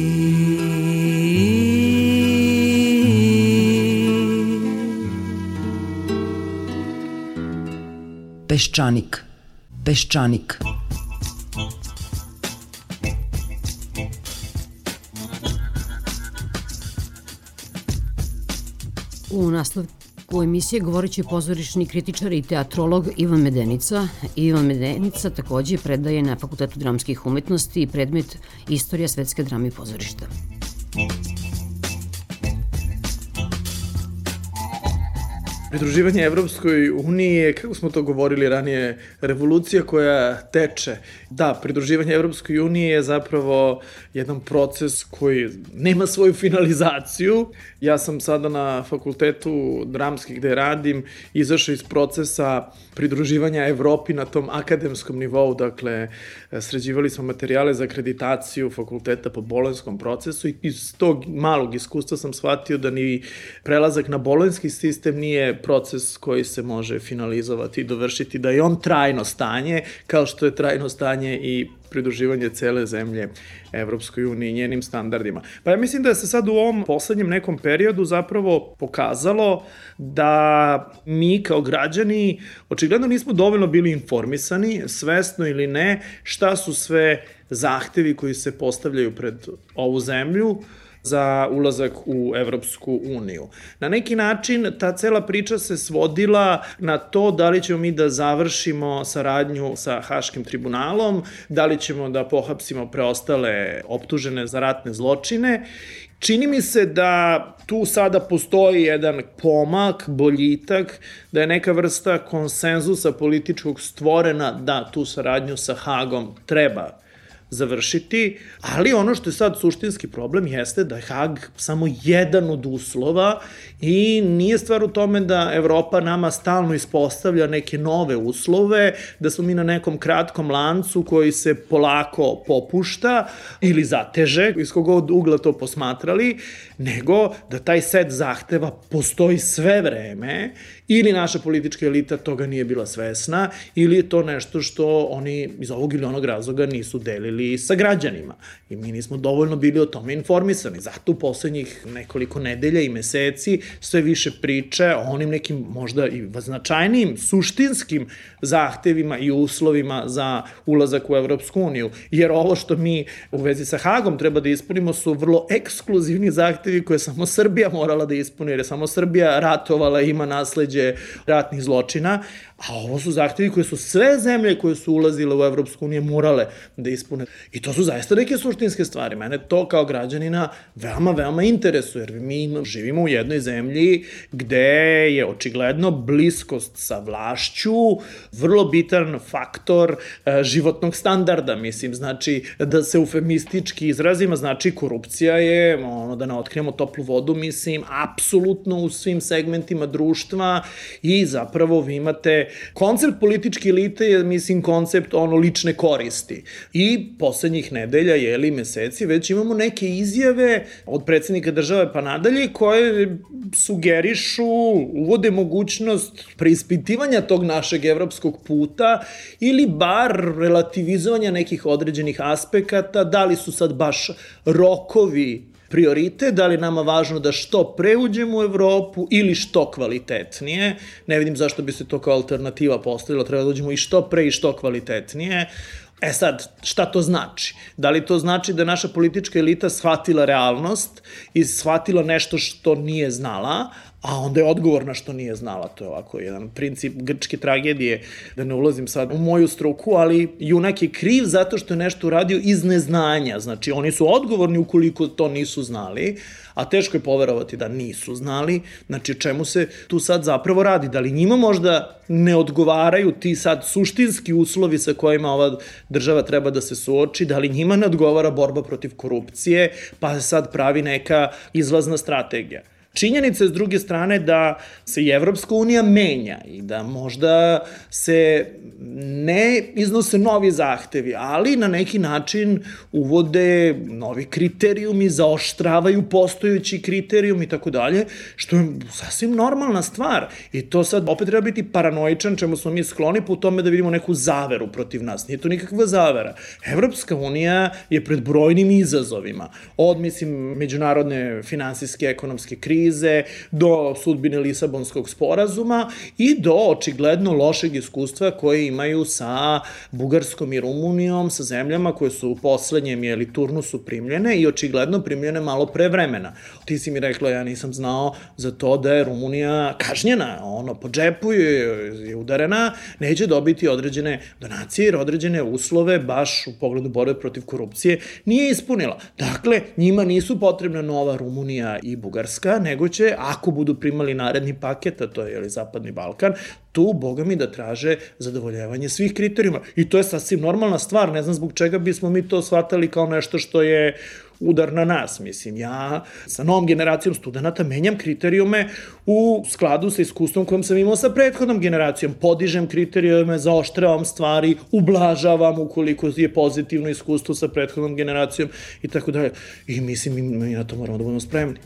Peščanik, peščanik. U nastavku emisije govorit će pozorišni kritičar i teatrolog Ivan Medenica. Ivan Medenica takođe predaje na Fakultetu dramskih umetnosti i predmet Istorija svetske drame i pozorišta. Pridruživanje Evropskoj uniji je, kako smo to govorili ranije, revolucija koja teče. Da, pridruživanje Evropskoj uniji je zapravo jedan proces koji nema svoju finalizaciju. Ja sam sada na fakultetu dramski gde radim izašao iz procesa pridruživanja Evropi na tom akademskom nivou, dakle, sređivali smo materijale za akreditaciju fakulteta po bolonjskom procesu i iz tog malog iskustva sam shvatio da ni prelazak na bolonjski sistem nije proces koji se može finalizovati i dovršiti, da je on trajno stanje, kao što je trajno stanje i pridruživanje cele zemlje Evropskoj uniji i njenim standardima. Pa ja mislim da se sad u ovom poslednjem nekom periodu zapravo pokazalo da mi kao građani očigledno nismo dovoljno bili informisani, svesno ili ne, šta su sve zahtevi koji se postavljaju pred ovu zemlju za ulazak u Evropsku uniju. Na neki način ta cela priča se svodila na to da li ćemo mi da završimo saradnju sa Haškim tribunalom, da li ćemo da pohapsimo preostale optužene za ratne zločine. Čini mi se da tu sada postoji jedan pomak, boljitak, da je neka vrsta konsenzusa političkog stvorena da tu saradnju sa Hagom treba završiti, ali ono što je sad suštinski problem jeste da je Hag samo jedan od uslova i nije stvar u tome da Evropa nama stalno ispostavlja neke nove uslove, da smo mi na nekom kratkom lancu koji se polako popušta ili zateže, iz kogod ugla to posmatrali, nego da taj set zahteva postoji sve vreme, ili naša politička elita toga nije bila svesna, ili je to nešto što oni iz ovog ili onog razloga nisu delili sa građanima. I mi nismo dovoljno bili o tome informisani. Zato u poslednjih nekoliko nedelja i meseci sve više priče o onim nekim možda i značajnijim, suštinskim zahtevima i uslovima za ulazak u Evropsku uniju. Jer ovo što mi u vezi sa Hagom treba da ispunimo su vrlo ekskluzivni zahtevi koje samo Srbija morala da ispuni, jer je samo Srbija ratovala i ima nasleđe ratnih zločina, a ovo su zahtevi koje su sve zemlje koje su ulazile u Evropsku uniju morale da ispune. I to su zaista neke suštinske stvari. Mene to kao građanina veoma, veoma interesuje, jer mi živimo u jednoj zemlji gde je očigledno bliskost sa vlašću vrlo bitan faktor životnog standarda, mislim, znači da se eufemistički izrazima, znači korupcija je, da ne otkrijemo toplu vodu, mislim, apsolutno u svim segmentima društva i zapravo vi imate koncept političke elite je, mislim, koncept lične koristi. I poslednjih nedelja, jeli, meseci, već imamo neke izjave od predsednika države pa nadalje koje sugerišu, uvode mogućnost preispitivanja tog našeg evropskog puta ili bar relativizovanja nekih određenih aspekata, da li su sad baš rokovi prioritet, da li nama važno da što pre uđemo u Evropu ili što kvalitetnije. Ne vidim zašto bi se to kao alternativa postavilo, treba da uđemo i što pre i što kvalitetnije. E sad, šta to znači? Da li to znači da naša politička elita shvatila realnost i shvatila nešto što nije znala, a onda je odgovor na što nije znala. To je ovako jedan princip grčke tragedije, da ne ulazim sad u moju struku, ali junak je kriv zato što je nešto uradio iz neznanja. Znači, oni su odgovorni ukoliko to nisu znali, a teško je poverovati da nisu znali. Znači, o čemu se tu sad zapravo radi? Da li njima možda ne odgovaraju ti sad suštinski uslovi sa kojima ova država treba da se suoči? Da li njima ne odgovara borba protiv korupcije, pa se sad pravi neka izlazna strategija? Činjenica je s druge strane da se i Evropska unija menja i da možda se ne iznose novi zahtevi, ali na neki način uvode novi kriterijumi, zaoštravaju postojeći kriterijum i tako dalje, što je sasvim normalna stvar. I to sad opet treba biti paranoičan, čemu smo mi skloni po tome da vidimo neku zaveru protiv nas. Nije to nikakva zavera. Evropska unija je pred brojnim izazovima. Od, mislim, međunarodne finansijske, ekonomske krize, do sudbine Lisabonskog sporazuma i do očigledno lošeg iskustva koje imaju sa Bugarskom i Rumunijom, sa zemljama koje su u poslednjem turnusu primljene i očigledno primljene malo pre vremena. Ti si mi rekla, ja nisam znao za to da je Rumunija kažnjena, po džepu je udarena, neće dobiti određene donacije jer određene uslove baš u pogledu borbe protiv korupcije nije ispunila. Dakle, njima nisu potrebna nova Rumunija i Bugarska, nego nego će, ako budu primali naredni paket, a to je Zapadni Balkan, tu, boga mi, da traže zadovoljavanje svih kriterijuma. I to je sasvim normalna stvar, ne znam zbog čega bismo mi to shvatali kao nešto što je udar na nas. Mislim, ja sa novom generacijom studenta menjam kriterijume u skladu sa iskustvom kojom sam imao sa prethodnom generacijom. Podižem kriterijume, zaoštravam stvari, ublažavam ukoliko je pozitivno iskustvo sa prethodnom generacijom i tako dalje. I mislim, mi na to moramo da budemo spremni.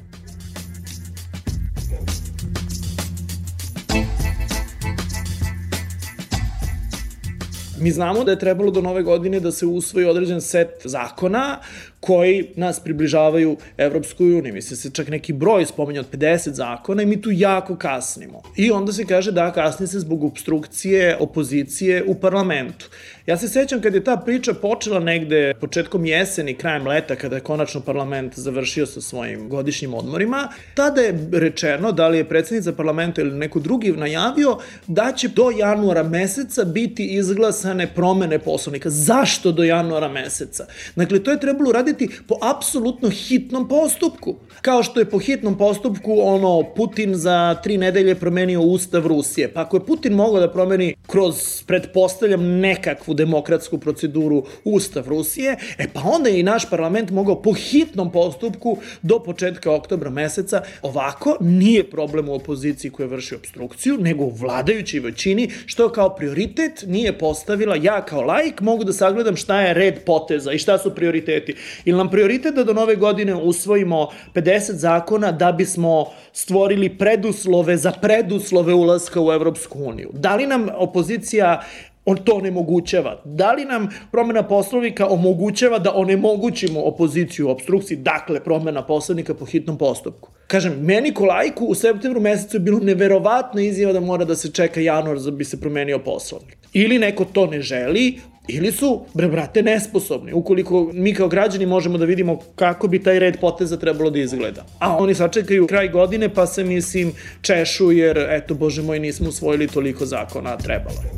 Mi znamo da je trebalo do nove godine da se usvoji određen set zakona koji nas približavaju Evropskoj uniji. Mislim se čak neki broj spominja od 50 zakona i mi tu jako kasnimo. I onda se kaže da kasni se zbog obstrukcije opozicije u parlamentu. Ja se sećam kad je ta priča počela negde početkom jeseni, krajem leta, kada je konačno parlament završio sa svojim godišnjim odmorima, tada je rečeno, da li je predsjednica parlamenta ili neko drugi najavio, da će do januara meseca biti izglasane promene Poslovnika. Zašto do januara meseca? Dakle, to je trebalo raditi po apsolutno hitnom postupku. Kao što je po hitnom postupku Putin za 3 nedelje promenio Ustav Rusije. Pa ako je Putin mogao da promeni kroz, pretpostavljam, nekakvu demokratsku proceduru Ustav Rusije, pa onda je i naš parlament mogao po hitnom postupku do početka oktobra meseca. Ovako nije problem u opoziciji koja vrši obstrukciju, nego u vladajućoj većini, što kao prioritet nije postavila. Ja kao laik mogu da sagledam šta je red poteza i šta su prioriteti. Ili nam prioritet da do nove godine usvojimo 50 zakona da bismo stvorili preduslove za preduslove ulaska u Evropsku uniju? Da li nam opozicija to onemogućava? Da li nam promena Poslovnika omogućava da onemogućimo opoziciju u obstrukciji, dakle promena Poslovnika po hitnom postupku? Kažem, meni ko laiku u septembru mesecu je bilo neverovatno izjava da mora da se čeka januar da bi se promenio Poslovnik. Ili neko to ne želi, ili su, brate, nesposobni. Ukoliko mi kao građani možemo da vidimo kako bi taj red poteza trebalo da izgleda. A oni sačekaju kraj godine pa se, mislim, češu jer, eto, bože moj, nismo usvojili toliko zakona, trebalo je.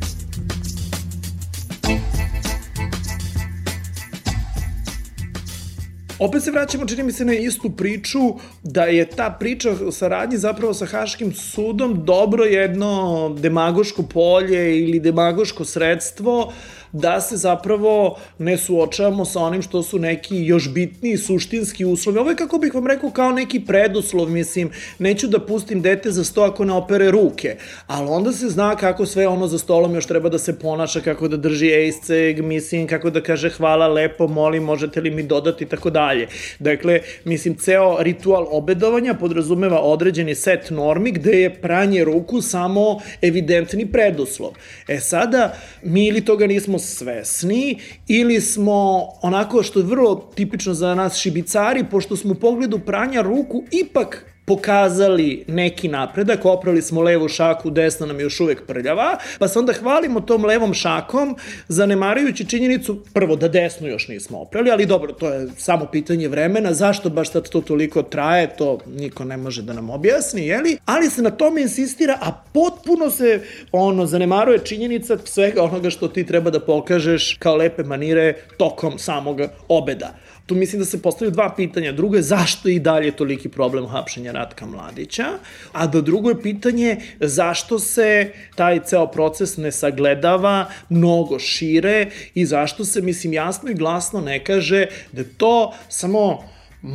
Opet se vraćamo, čini mi se, na istu priču, da je ta priča o saradnji zapravo sa Haškim sudom dobro jedno demagoško polje ili demagoško sredstvo da se zapravo ne suočavamo sa onim što su neki još bitniji suštinski uslovi. Ovo je, kako bih vam rekao, kao neki preduslov, mislim, neću da pustim dete za sto ako ne opere ruke, ali onda se zna kako sve za stolom još treba da se ponaša, kako da drži ejsceg, mislim, kako da kaže hvala, lepo, molim, možete li mi dodati, tako dalje. Dakle, mislim, ceo ritual obedovanja podrazumeva određeni set normi gde je pranje ruku samo evidentni preduslov. Sada, mi ili toga nismo svesni, ili smo, onako što je vrlo tipično za nas šibicari, pošto smo u pogledu pranja ruku ipak pokazali neki napredak, oprali smo levu šaku, desna nam je još uvek prljava, pa se onda hvalimo tom levom šakom, zanemarujući činjenicu, prvo da desnu još nismo oprali, ali dobro, to je samo pitanje vremena, zašto baš sad to toliko traje, to niko ne može da nam objasni, jeli? Ali se na tome insistira, a potpuno se zanemaruje činjenica svega onoga što ti treba da pokažeš kao lepe manire tokom samog obeda. Tu mislim da se postavljaju dva pitanja. Drugo je zašto i dalje toliki problem hapšenja Ratka Mladića, a drugo je pitanje zašto se taj ceo proces ne sagledava mnogo šire i zašto se, mislim, jasno i glasno ne kaže da je to samo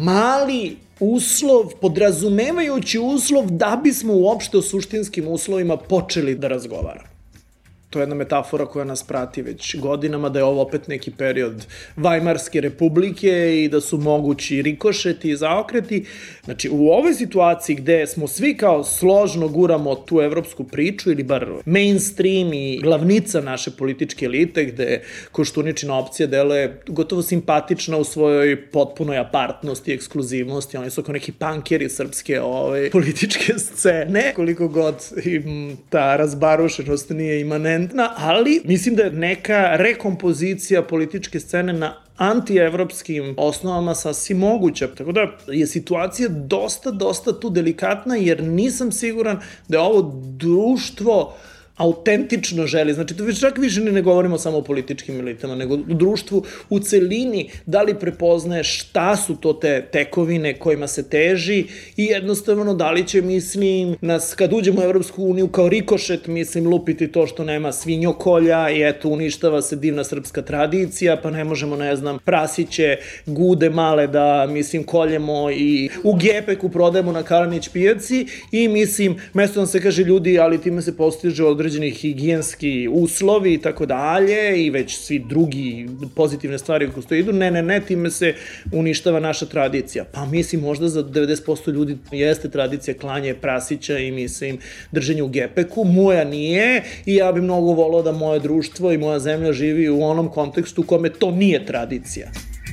mali uslov, podrazumevajući uslov da bismo uopšte o suštinskim uslovima počeli da razgovaramo. To je jedna metafora koja nas prati već godinama, da je ovo opet neki period Vajmarske republike i da su mogući rikošeti i zaokreti. Znači, u ovoj situaciji gde smo svi kao složno guramo tu evropsku priču, ili bar mainstream i glavnica naše političke elite, gde Koštuničina opcija deluje gotovo simpatična u svojoj potpunoj apartnosti i ekskluzivnosti. Oni su kao neki pankeri srpske političke scene, koliko god im ta razbarušenost nije imanentna, ali mislim da je neka rekompozicija političke scene na antievropskim osnovama sasvim moguća. Tako da je situacija dosta tu delikatna, jer nisam siguran da je ovo društvo autentično želi, znači to čak više ne govorimo samo o političkim elitama, nego u društvu u celini, da li prepoznaje šta su to te tekovine kojima se teži i jednostavno da li će, mislim, nas kad uđemo u Evropsku uniju kao rikošet, mislim, lupiti to što nema svinjokolja i eto, uništava se divna srpska tradicija, pa ne možemo, ne znam, prasiće, gude male da, mislim, koljemo i u gepeku prodajemo na Kalanić pijaci i, mislim, mesto nam se kaže ljudi, ali time se postiže određeni higijenski uslovi i tako dalje i već svi drugi pozitivne stvari koje stoji idu, ne, time se uništava naša tradicija. Pa mislim, možda za 90% ljudi jeste tradicija klanje prasića i, mislim, drženje u gepeku, moja nije i ja bi mnogo volao da moje društvo i moja zemlja živi u onom kontekstu u kome to nije tradicija.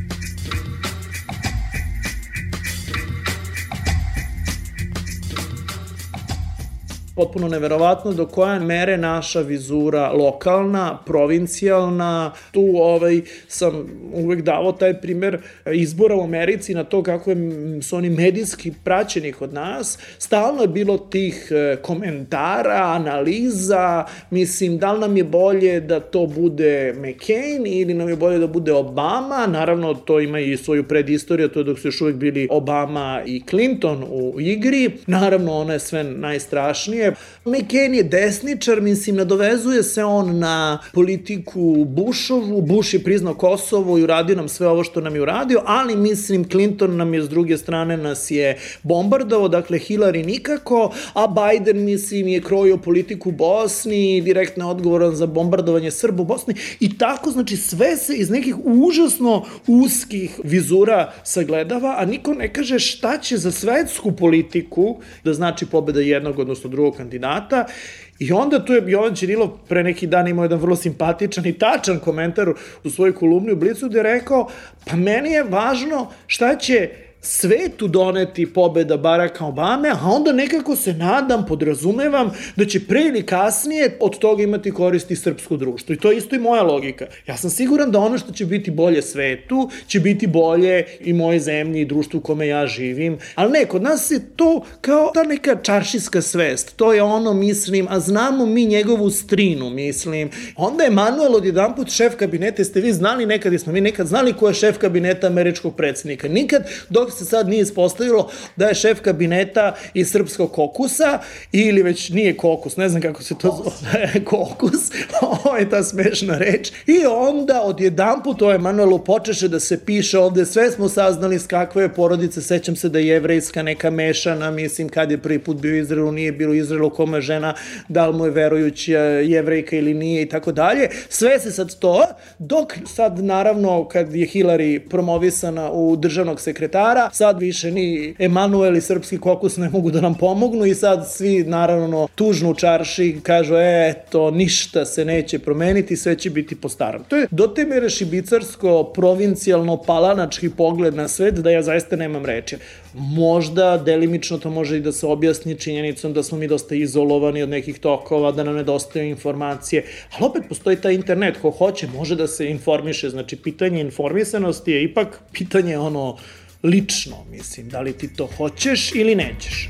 Potpuno neverovatno do koje mere naša vizura lokalna, provincijalna, tu sam uvek davao taj primer izbora u Americi na to kako su oni medijski praćeni kod nas, stalno je bilo tih komentara, analiza, mislim, da li nam je bolje da to bude McCain ili nam je bolje da bude Obama, naravno to ima i svoju predistoriju, to je dok su još uvek bili Obama i Clinton u igri, naravno ona je sve najstrašnije. McCain je desničar, mislim, nadovezuje se on na politiku Bushovu, Bush je priznao Kosovo i uradio nam sve ovo što nam je uradio, ali, mislim, Clinton nam je s druge strane nas je bombardovao, dakle Hillary nikako, a Biden, mislim, je krojio politiku Bosni, direktno je odgovoran za bombardovanje Srba u Bosni i tako, znači, sve se iz nekih užasno uskih vizura sagledava, a niko ne kaže šta će za svetsku politiku da znači pobeda jednog, odnosno drugog kandidata. I onda tu je Jovan Ćirilov pre neki dan imao jedan vrlo simpatičan i tačan komentar u svojoj kolumni u Blicu gde je rekao, pa meni je važno šta će svetu doneti pobeda Baracka Obame, a onda nekako se nadam, podrazumevam da će pre ili kasnije od toga imati koristi srpsko društvo. I to je isto i moja logika. Ja sam siguran da ono što će biti bolje svetu, će biti bolje i moje zemlji i društvu u kome ja živim. Ali ne, kod nas je to kao ta neka čaršijska svest. To je ono, mislim, a znamo mi njegovu strinu, mislim. Onda je Emanuel odjedanput šef kabineta, jeste vi znali nekad, jesmo mi nekad znali ko je šef kabineta američkog predsjednika? Nikad, dok se sad nije ispostavilo da je šef kabineta iz srpskog kokusa ili već nije kokus, ne znam kako se to zove, kokus, ovo je ta smešna reč. I onda odjedanput ovo Emanuelu počeše da se piše ovde, sve smo saznali s kakve je porodice, sećam se da je jevrejska neka mešana, mislim kad je prvi put bio u Izraelu, nije bilo u Izraelu, kome je žena, da li mu je verujuća jevrejka ili nije i tako dalje. Sve se sad to, dok sad naravno kad je Hillary promovisana u državnog sekretara, sad više ni Emanuel i srpski kokus ne mogu da nam pomognu i sad svi naravno tužno u čarši kažu eto ništa se neće promeniti, sve će biti po starom. To je do te mere šibicarsko, provincijalno, palanački pogled na svet da ja zaista nemam reči. Možda delimično to može i da se objasni činjenicom da smo mi dosta izolovani od nekih tokova, da nam nedostaju informacije, ali opet postoji taj internet, ko hoće može da se informiše, znači pitanje informisanosti je ipak pitanje ono lično, mislim, da li ti to hoćeš ili nećeš.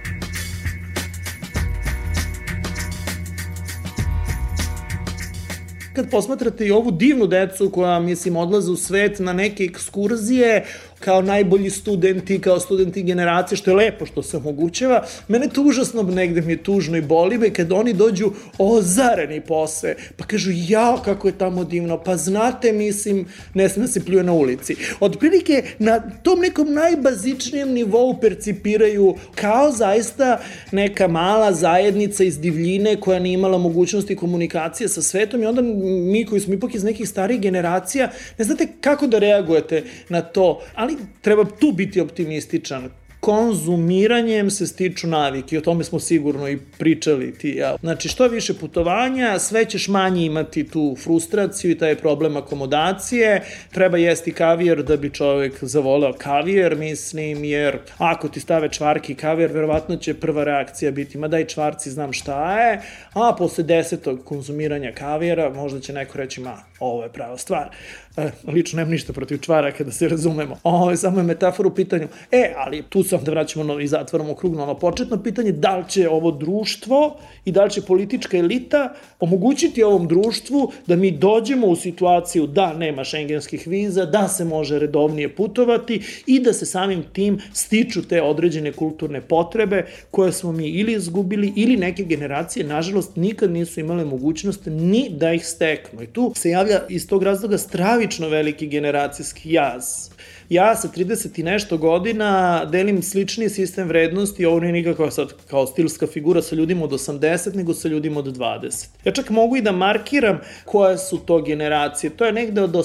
Kad posmatrate i ovu divnu decu koja, mislim, odlaze u svet na neke ekskurzije, kao najbolji studenti, kao studenti generacije, što je lepo što se omogućava. Mene to užasno negde mi je tužno i boli me kad oni dođu ozareni posle, pa kažu jao kako je tamo divno, pa znate, mislim, ne sme se pljuje na ulici. Otprilike na tom nekom najbazičnijem nivou percipiraju kao zaista neka mala zajednica iz divljine koja nije imala mogućnosti komunikacije sa svetom i onda mi koji smo ipak iz nekih starih generacija ne znate kako da reagujete na to, ali treba tu biti optimističan. Konzumiranjem se stiču navike i o tome smo sigurno i pričali ti ja. Znači što više putovanja, sve ćeš manje imati tu frustraciju i taj problem akomodacije. Treba jesti kavijer da bi čovjek zavoleo kavijer, mislim, jer ako ti stave čvarki kavijer, verovatno će prva reakcija biti ma daj čvarci, znam šta je, a posle 10. konzumiranja kavijera možda će neko reći ma ovo je prava stvar. Lično nemam ništa protiv čvaraka, da se razumemo. Samo je metafora u pitanju. Ali tu sam da vraćamo i zatvaramo krug na ono početno pitanje, da li će ovo društvo i da li će politička elita omogućiti ovom društvu da mi dođemo u situaciju da nema šengenskih viza, da se može redovnije putovati i da se samim tim stiču te određene kulturne potrebe koje smo mi ili izgubili ili neke generacije, nažalost, nikad nisu imale mogućnost ni da ih steknu. I tu se javlja iz tog razloga stravično veliki generacijski jaz. Ja sa 30 i nešto godina delim slični sistem vrednosti, ovo nije nikakva sad kao stilska figura sa ljudima od 80, nego sa ljudima od 20. Ja čak mogu i da markiram koje su to generacije. To je negde od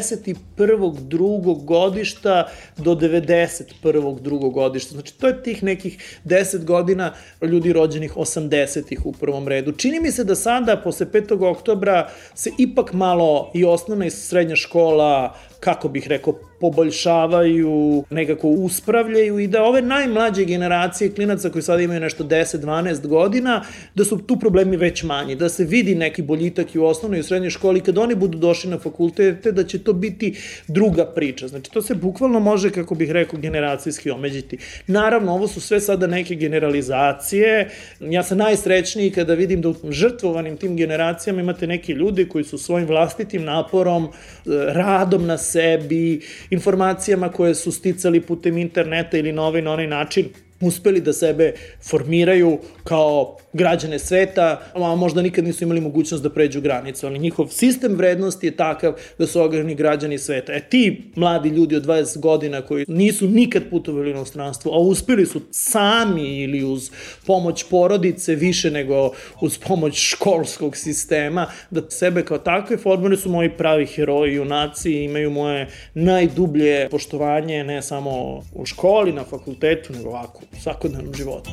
81. drugog godišta do 91. drugog godišta. Znači, to je tih nekih 10 godina ljudi rođenih 80-ih u prvom redu. Čini mi se da sada, posle 5. oktobra, se ipak malo i osnovna i srednja škola, kako bih rekao, poboljšavaju, nekako uspravljaju i da ove najmlađe generacije klinaca koji sada imaju nešto 10-12 godina, da su tu problemi već manji, da se vidi neki boljitak i u osnovnoj i u srednjoj školi, kad oni budu došli na fakultete, da će to biti druga priča. Znači, to se bukvalno može, kako bih rekao, generacijski omeđiti. Naravno, ovo su sve sada neke generalizacije. Ja sam najsrećniji kada vidim da u žrtvovanim tim generacijama imate neke ljude koji su svojim vlastitim naporom, radom na sebi, informacijama koje su sticali putem interneta ili na ovaj na onaj način uspeli da sebe formiraju kao građane sveta, a možda nikad nisu imali mogućnost da pređu granicu, ali njihov sistem vrednosti je takav da su ogromni građani sveta. Ti mladi ljudi od 20 godina koji nisu nikad putovali u inostranstvo, a uspeli su sami ili uz pomoć porodice više nego uz pomoć školskog sistema, da sebe kao takve formiraju, su moji pravi heroji, junaci, imaju moje najdublje poštovanje, ne samo u školi, na fakultetu, nego ovako u svakodnevnom životu.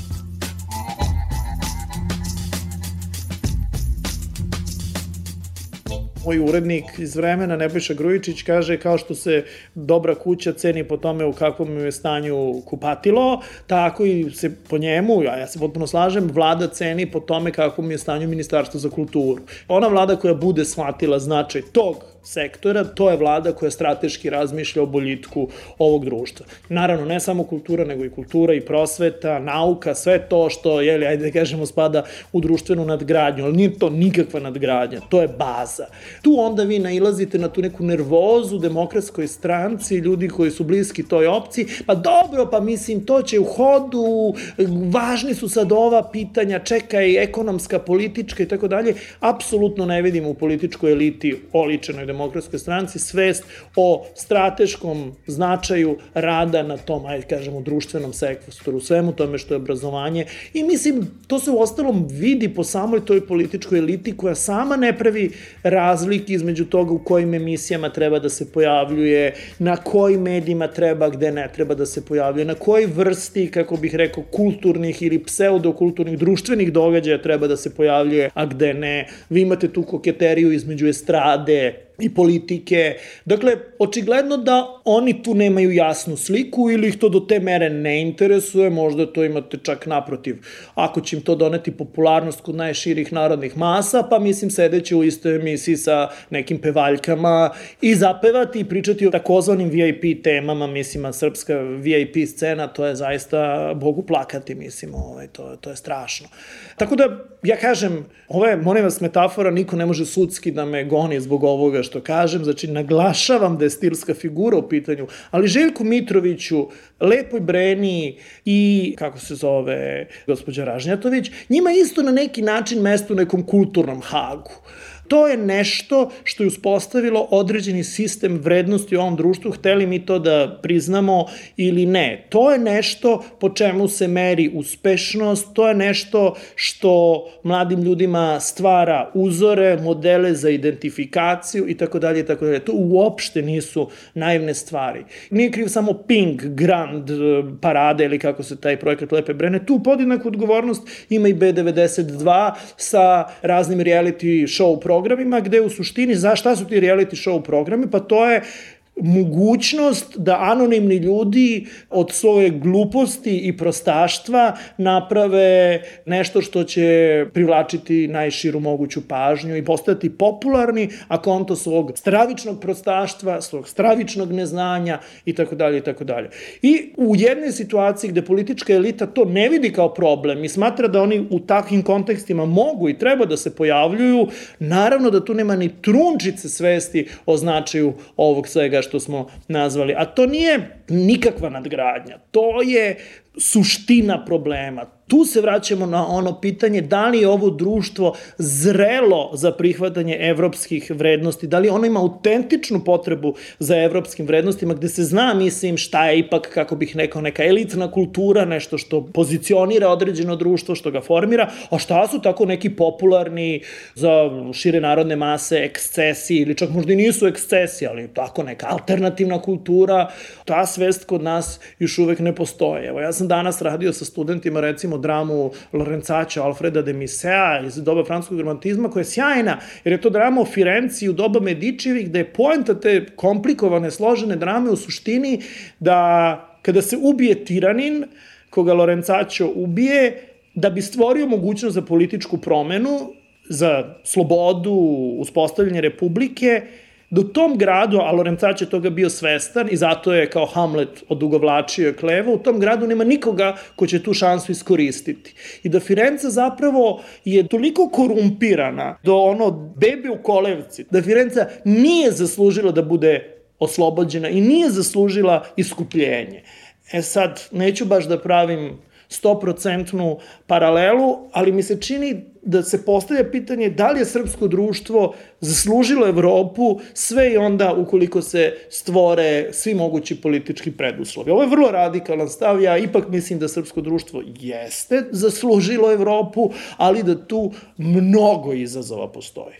Moj urednik iz Vremena, Nebojša Grujičić, kaže kao što se dobra kuća ceni po tome u kakvom je stanju kupatilo, tako i se po njemu, a ja se potpuno slažem, vlada ceni po tome kakvom je stanju Ministarstvo za kulturu. Ona vlada koja bude shvatila značaj tog sektora, to je vlada koja strateški razmišlja o boljitku ovog društva. Naravno, ne samo kultura, nego i kultura i prosveta, nauka, sve to što, ajde da kažemo, spada u društvenu nadgradnju, ali nije to nikakva nadgradnja, to je baza. Tu onda vi nailazite na tu neku nervozu Demokratskoj stranci, ljudi koji su bliski toj opciji, pa dobro, pa mislim, to će u hodu, važni su sad ova pitanja, čekaj, ekonomska, politička i tako dalje. Apsolutno ne vidim u političkoj eliti oličenoj Demokratskoj stranci svest o strateškom značaju rada na tom, kažemo, društvenom sektoru, svemu tome što je obrazovanje. I mislim, to se u ostalom vidi po samoj toj političkoj eliti koja sama ne pravi razlike između toga u kojim emisijama treba da se pojavljuje, na kojim medijima treba, gde ne treba da se pojavljuje, na kojoj vrsti, kako bih rekao, kulturnih ili pseudokulturnih društvenih događaja treba da se pojavljuje, a gde ne. Vi imate tu koketeriju između estrade i politike. Dakle, očigledno da oni tu nemaju jasnu sliku ili ih to do te mere ne interesuje, možda to imate čak naprotiv. Ako će im to doneti popularnost kod najširih narodnih masa, pa mislim sedeći u istoj emisiji sa nekim pevaljkama i zapevati i pričati o takozvanim VIP temama, mislim, a srpska VIP scena, to je zaista Bogu plakati, mislim, to je strašno. Tako da, ja kažem, ovo je, molim vas, metafora, niko ne može sudski da me goni zbog ovoga što kažem, znači naglašavam da je stilska figura u pitanju, ali Željku Mitroviću, Lepoj Breni i, kako se zove, gospođa Ražnjatović, njima isto na neki način mesto u nekom kulturnom Hagu. To je nešto što je uspostavilo određeni sistem vrednosti u ovom društvu, hteli mi to da priznamo ili ne. To je nešto po čemu se meri uspešnost, to je nešto što mladim ljudima stvara uzore, modele za identifikaciju i tako dalje i tako dalje. To uopšte nisu naivne stvari. Nije kriv samo Pink, Grand Parade ili kako se taj projekat Lepe Brene. Tu podjednaku odgovornost ima i B92 sa raznim reality show programima, gde u suštini, šta su ti reality show programi? Pa to je mogućnost da anonimni ljudi od svoje gluposti i prostaštva naprave nešto što će privlačiti najširu moguću pažnju i postati popularni, a konto svog stravičnog prostaštva, svog stravičnog neznanja i tako dalje i tako dalje. I u jednoj situaciji gde politička elita to ne vidi kao problem i smatra da oni u takvim kontekstima mogu i treba da se pojavljuju, naravno da tu nema ni trunčice svesti o značaju ovog svega što smo nazvali. A to nije nikakva nadgradnja. To je suština problema. Tu se vraćamo na ono pitanje da li je ovo društvo zrelo za prihvatanje evropskih vrednosti, da li ono ima autentičnu potrebu za evropskim vrednostima, gde se zna, mislim, šta je ipak, kako bih rekao, neka elitna kultura, nešto što pozicionira određeno društvo, što ga formira, a šta su tako neki popularni za šire narodne mase ekscesi, ili čak možda i nisu ekscesi, ali tako neka alternativna kultura, ta svest kod nas još uvek ne postoje. Evo, ja sam danas radio sa studentima, recimo, dramu Lorenzaccia Alfreda de Musset iz doba francuskog romantizma, koja je sjajna, jer je to drama o Firenci u doba Medičijevih, gde je poenta te komplikovane, složene drame u suštini da kada se ubije tiranin, koga Lorenzaccio ubije, da bi stvorio mogućnost za političku promenu, za slobodu, uspostavljanje republike, da u tom gradu, a Lorenzaccio je toga bio svestan i zato je kao Hamlet odugovlačio klevu, u tom gradu nema nikoga ko će tu šansu iskoristiti. I da Firenca zapravo je toliko korumpirana do ono bebe u kolevci, da Firenca nije zaslužila da bude oslobođena i nije zaslužila iskupljenje. E sad, neću baš da pravim 100% paralelu, ali mi se čini da se postavlja pitanje da li je srpsko društvo zaslužilo Evropu sve i onda ukoliko se stvore svi mogući politički preduslovi. Ovo je vrlo radikalan stav, ja ipak mislim da srpsko društvo jeste zaslužilo Evropu, ali da tu mnogo izazova postoji.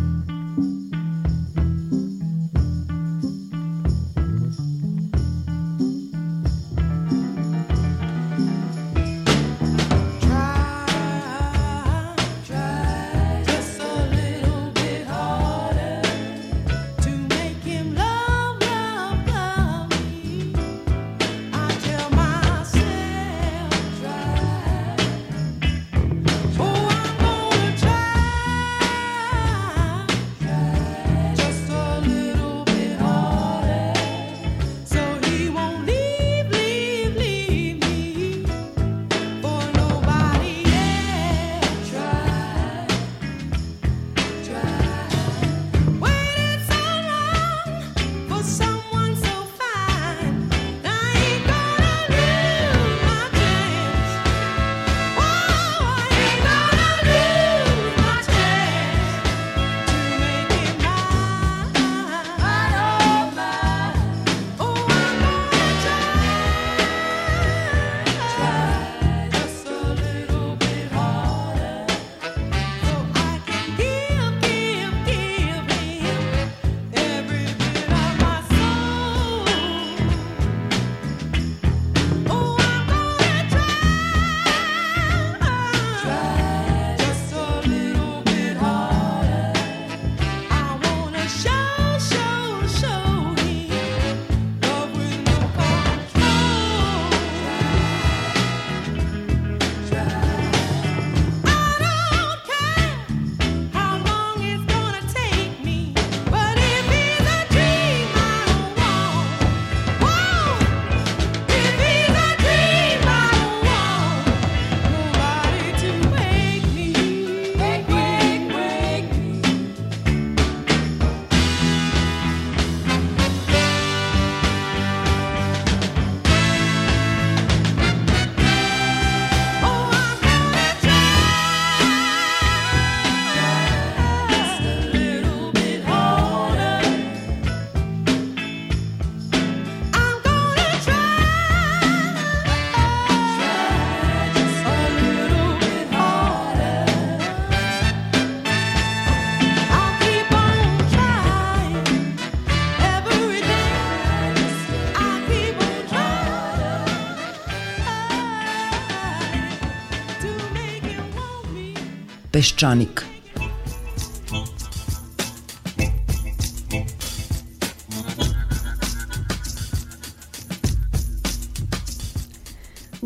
Peščanik.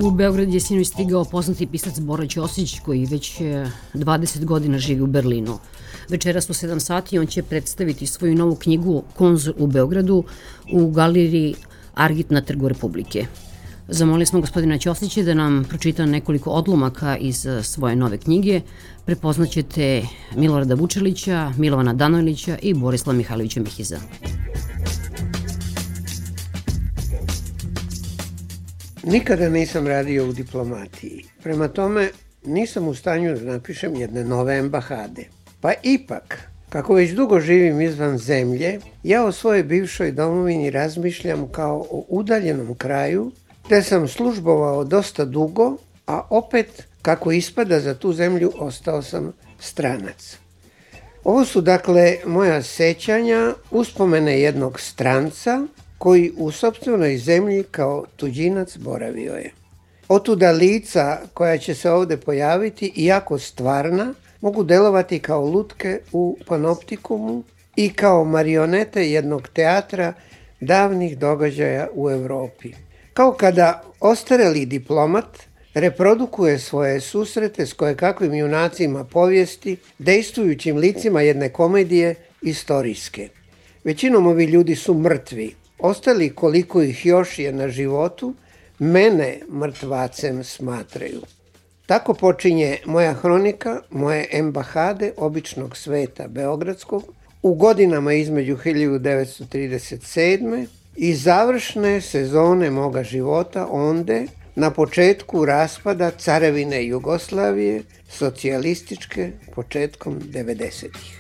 U Beograd je sinoć stigao poznati pisac Bora Ćosić, koji već 20 godina živi u Berlinu. Večeras u 7 sati on će predstaviti svoju novu knjigu Konzul u Beogradu u galeriji Argit na Trgu Republike. Zamolili smo gospodina Ćosića da nam pročita nekoliko odlomaka iz svoje nove knjige. Prepoznaćete Milorada Vučelića, Milovana Danojlića i Borislava Mihajlovića Mihiza. Nikada nisam radio u diplomatiji. Prema tome, nisam u stanju da napišem jedne nove ambahade. Pa ipak, kako već dugo živim izvan zemlje, ja o svojoj bivšoj domovini razmišljam kao o udaljenom kraju, gde sam službovao dosta dugo, a opet, kako ispada za tu zemlju, ostao sam stranac. Ovo su dakle moja sećanja, uspomene jednog stranca koji u sopstvenoj zemlji kao tuđinac boravio je. Otuda lica koja će se ovde pojaviti, iako stvarna, mogu delovati kao lutke u panoptikumu i kao marionete jednog teatra davnih događaja u Evropi. Kao kada ostareli diplomat reprodukuje svoje susrete s kojekakvim junacima povijesti, dejstvujućim licima jedne komedije istorijske. Većinom ovi ljudi su mrtvi. Ostali koliko ih još je na životu, mene mrtvacem smatraju. Tako počinje moja hronika, moje ambahade običnog sveta beogradskog u godinama između 1937. i završne sezone moga života onde, na početku raspada Carevine Jugoslavije, socijalističke, početkom 90-ih.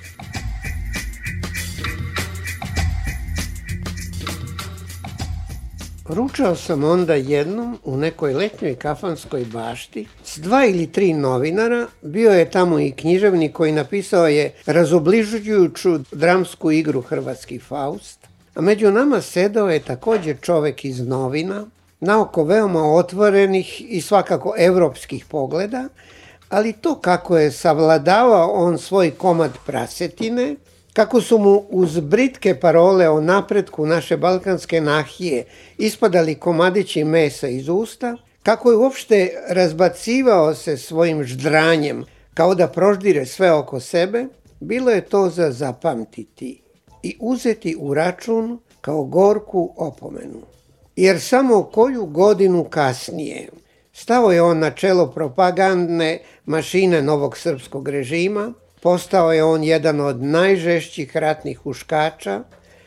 Ručao sam onda jednom u nekoj letnjoj kafanskoj bašti s 2 ili 3 novinara, bio je tamo i književnik koji napisao je razobližujuću dramsku igru Hrvatski Faust, a među nama sedao je također čovek iz novina, naoko veoma otvorenih i svakako evropskih pogleda, ali to kako je savladavao on svoj komad prasetine, kako su mu uz britke parole o napretku naše balkanske nahije ispadali komadići mesa iz usta, kako je uopšte razbacivao se svojim ždranjem kao da proždire sve oko sebe, bilo je to za zapamtiti i uzeti u račun kao gorku opomenu. Jer samo koju godinu kasnije stao je on na čelo propagandne mašine novog srpskog režima, postao je on jedan od najžešćih ratnih huškača,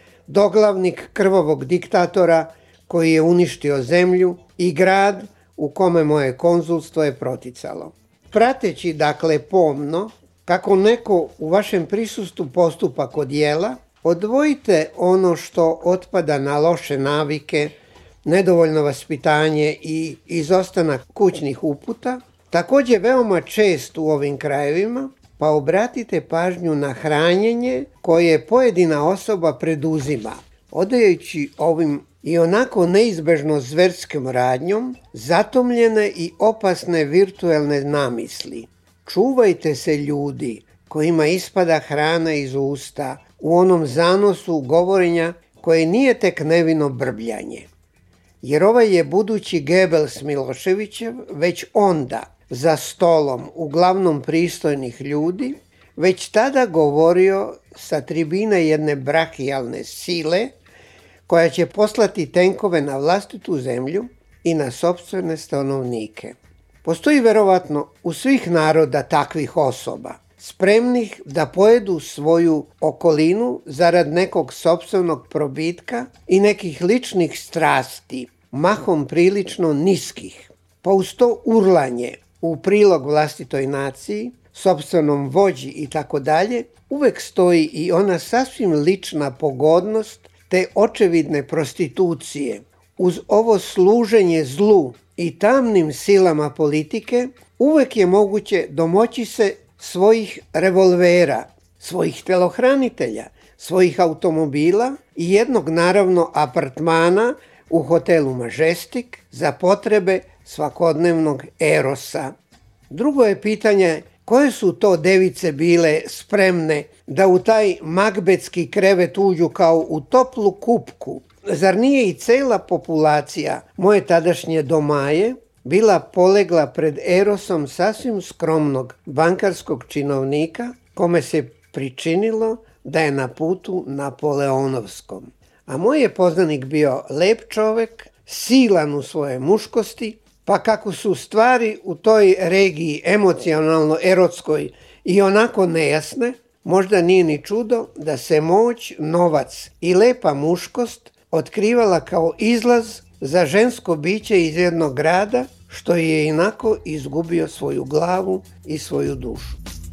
doglavnik krvavog diktatora koji je uništio zemlju i grad u kome moje konzulstvo je proticalo. Prateći dakle pomno kako neko u vašem prisustvu postupa kod jela, odvojite ono što otpada na loše navike, nedovoljno vaspitanje i izostanak kućnih uputa, također veoma čest u ovim krajevima, pa obratite pažnju na hranjenje koje pojedina osoba preduzima, odajući ovim i onako neizbežno zverskom radnjom zatomljene i opasne virtuelne namisli. Čuvajte se ljudi kojima ispada hrana iz usta u onom zanosu govorenja koje nije tek nevino brbljanje. Jer ovaj je budući Gebels Miloševićev već onda za stolom uglavnom pristojnih ljudi, već tada govorio sa tribine jedne brahijalne sile koja će poslati tenkove na vlastitu zemlju i na sopstvene stanovnike. Postoji verovatno u svih naroda takvih osoba, spremnih da pojedu svoju okolinu zarad nekog sopstvenog probitka i nekih ličnih strasti, mahom prilično niskih, pa uz to urlanje u prilog vlastitoj naciji, sopstvenom vođi i tako dalje, uvek stoji i ona sasvim lična pogodnost te očevidne prostitucije. Uz ovo služenje zlu i tamnim silama politike, uvek je moguće domoći se svojih revolvera, svojih telohranitelja, svojih automobila i jednog naravno apartmana u hotelu Majestic za potrebe svakodnevnog erosa. Drugo je pitanje koje su to device bile spremne da u taj magbetski krevet uđu kao u toplu kupku. Zar nije i cela populacija moje tadašnje domaje bila polegla pred Erosom sasvim skromnog bankarskog činovnika kome se pričinilo da je na putu napoleonovskom. A moj je poznanik bio lep čovek, silan u svoje muškosti, pa kako su stvari u toj regiji emocionalno-erotskoj i onako nejasne, možda nije ni čudo da se moć, novac i lepa muškost otkrivala kao izlaz za žensko biće iz jednog grada, što je inako izgubio svoju glavu i svoju dušu.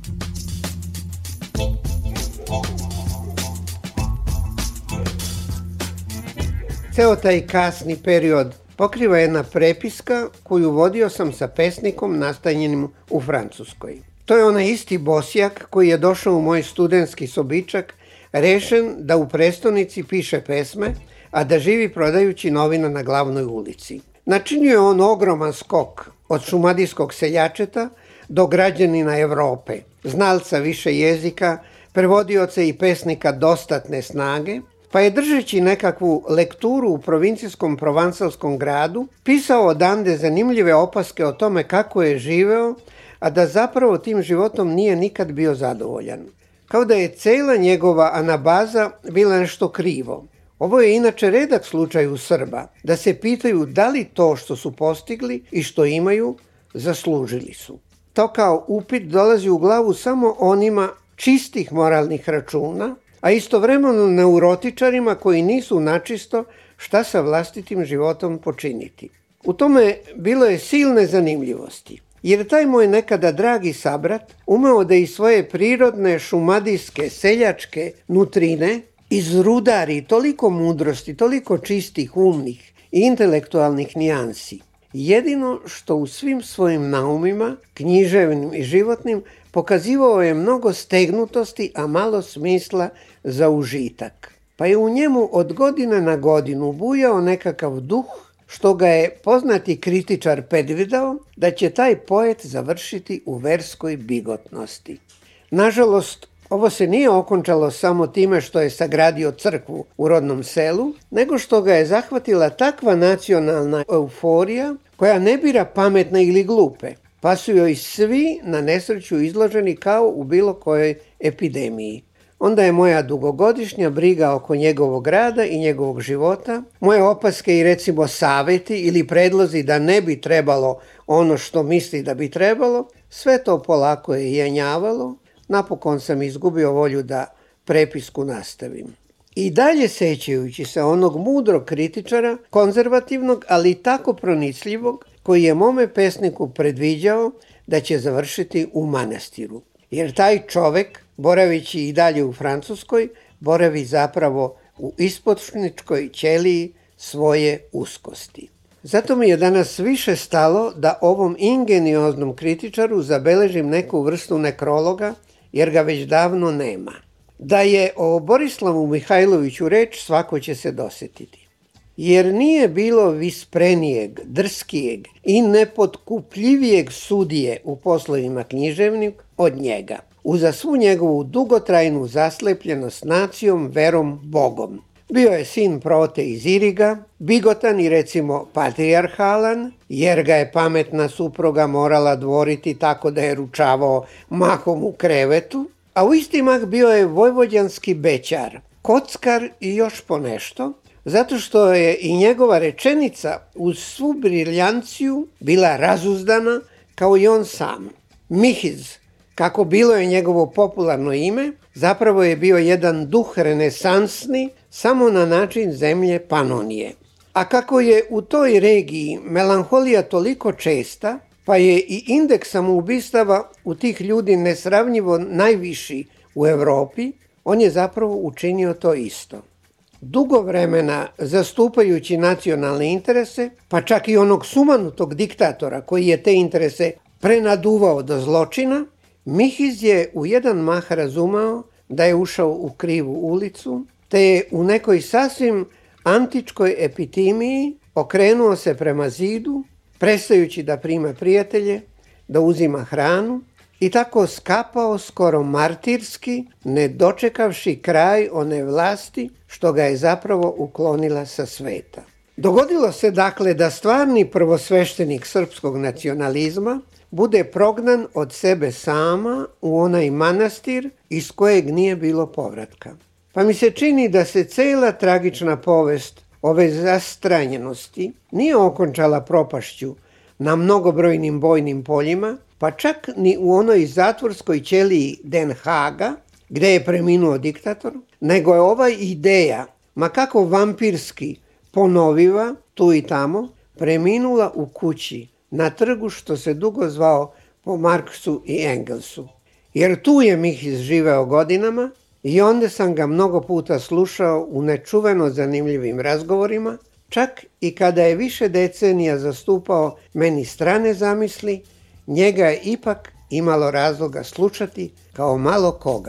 Ceo taj kasni period pokriva jedna prepiska koju vodio sam sa pesnikom nastanjenim u Francuskoj. To je onaj isti Bosjak koji je došao u moj studentski sobičak, rešen da u prestonici piše pesme, a da živi prodajući novina na glavnoj ulici. Načinio je on ogroman skok od šumadijskog seljačeta do građanina Evrope, znalca više jezika, prevodioca i pesnika dostatne snage, pa je držeći nekakvu lekturu u provincijskom provansalskom gradu, pisao odande zanimljive opaske o tome kako je živeo, a da zapravo tim životom nije nikad bio zadovoljan. Kao da je cela njegova anabaza bila nešto krivo. Ovo je inače redak slučaj u Srba, da se pitaju da li to što su postigli i što imaju, zaslužili su. To kao upit dolazi u glavu samo onima čistih moralnih računa, a istovremeno neurotičarima koji nisu načisto šta sa vlastitim životom počiniti. U tome bilo je silne zanimljivosti, jer taj moj nekada dragi sabrat umeo da iz svoje prirodne šumadijske seljačke nutrine izrudari toliko mudrosti, toliko čistih, umnih i intelektualnih nijansi. Jedino što u svim svojim naumima, književnim i životnim, pokazivao je mnogo stegnutosti, a malo smisla za užitak. Pa je u njemu od godine na godinu bujao nekakav duh, što ga je poznati kritičar predvidao da će taj poet završiti u verskoj bigotnosti. Nažalost, ovo se nije okončalo samo time što je sagradio crkvu u rodnom selu, nego što ga je zahvatila takva nacionalna euforija koja ne bira pametne ili glupe, pa su joj svi na nesreću izloženi kao u bilo kojoj epidemiji. Onda je moja dugogodišnja briga oko njegovog rada i njegovog života, moje opaske i recimo saveti ili predlozi da ne bi trebalo ono što misli da bi trebalo, sve to polako je jenjavalo. Napokon sam izgubio volju da prepisku nastavim. I dalje sećajući se onog mudrog kritičara, konzervativnog, ali tako pronicljivog, koji je mome pesniku predviđao da će završiti u manastiru. Jer taj čovek, boravići i dalje u Francuskoj, boravi zapravo u ispočničkoj ćeliji svoje uskosti. Zato mi je danas više stalo da ovom ingenioznom kritičaru zabeležim neku vrstu nekrologa, jer ga već davno nema. Da je o Borislavu Mihajloviću reč, svako će se dosetiti. Jer nije bilo visprenijeg, drskijeg i nepotkupljivijeg sudije u poslovima književnih od njega, uza svu njegovu dugotrajnu zaslepljenost nacijom, verom, Bogom. Bio je sin Prote iz Iriga, bigotan i recimo patrijarhalan, jer ga je pametna supruga morala dvoriti tako da je ručavao mahom u krevetu, a u isti mah bio je vojvođanski bećar, kockar i još ponešto, zato što je i njegova rečenica uz svu briljanciju bila razuzdana kao i on sam. Mihiz, kako bilo je njegovo popularno ime, zapravo je bio jedan duh renesansni, samo na način zemlje Panonije. A kako je u toj regiji melanholija toliko česta, pa je i indeks samoubistava u tih ljudi nesravnjivo najviši u Evropi, on je zapravo učinio to isto. Dugo vremena zastupajući nacionalne interese, pa čak i onog sumanutog diktatora koji je te interese prenaduvao do zločina, Mihiz je u jedan mah razumao da je ušao u krivu ulicu, te je u nekoj sasvim antičkoj epitimiji okrenuo se prema zidu, prestajući da prima prijatelje, da uzima hranu i tako skapao skoro martirski, ne dočekavši kraj one vlasti što ga je zapravo uklonila sa sveta. Dogodilo se dakle da stvarni prvosveštenik srpskog nacionalizma bude prognan od sebe sama u onaj manastir iz kojeg nije bilo povratka. Pa mi se čini da se cela tragična povest ove zastranjenosti nije okončala propašću na mnogobrojnim bojnim poljima, pa čak ni u onoj zatvorskoj ćeliji Den Haga, gde je preminuo diktator, nego je ova ideja, ma kako vampirski ponoviva tu i tamo, preminula u kući na trgu što se dugo zvao po Marksu i Engelsu. Jer tu je Mihiz živeo godinama i onda sam ga mnogo puta slušao u nečuveno zanimljivim razgovorima, čak i kada je više decenija zastupao meni strane zamisli, njega je ipak imalo razloga slušati kao malo koga.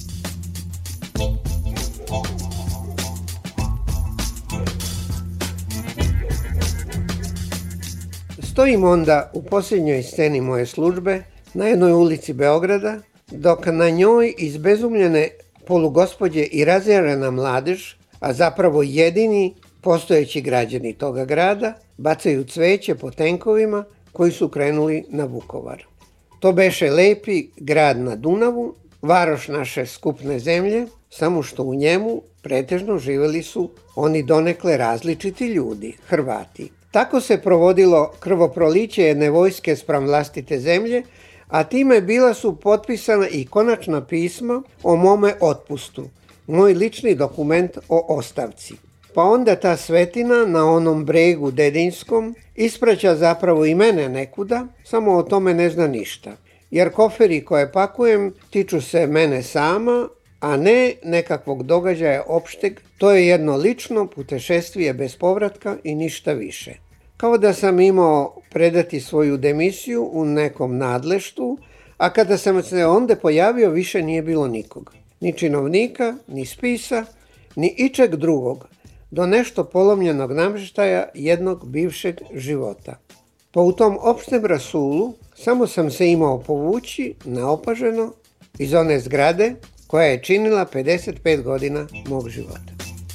Stojim onda u posljednjoj sceni moje službe na jednoj ulici Beograda, dok na njoj izbezumljene polugospođe i razjarena mladež, a zapravo jedini postojeći građani toga grada, bacaju cveće po tenkovima koji su krenuli na Vukovar. To beše lepi grad na Dunavu, varoš naše skupne zemlje, samo što u njemu pretežno živeli su oni donekle različiti ljudi, Hrvati. Tako se provodilo krvoproliće jedne vojske spram vlastite zemlje, a time bila su potpisana i konačna pisma o mome otpustu, moj lični dokument o ostavci. Pa onda ta svetina na onom bregu dedinskom ispraća zapravo i mene nekuda, samo o tome ne zna ništa. Jer koferi koje pakujem tiču se mene sama, a ne nekakvog događaja opšteg. To je jedno lično putešestvije bez povratka i ništa više. Kao da sam imao predati svoju demisiju u nekom nadleštvu, a kada sam se onda pojavio više nije bilo nikog. Ni činovnika, ni spisa, ni ičeg drugog, do nešto polomljenog namještaja jednog bivšeg života. Pa u tom opštem rasulu samo sam se imao povući naopaženo iz one zgrade koja je činila 55 godina mog života.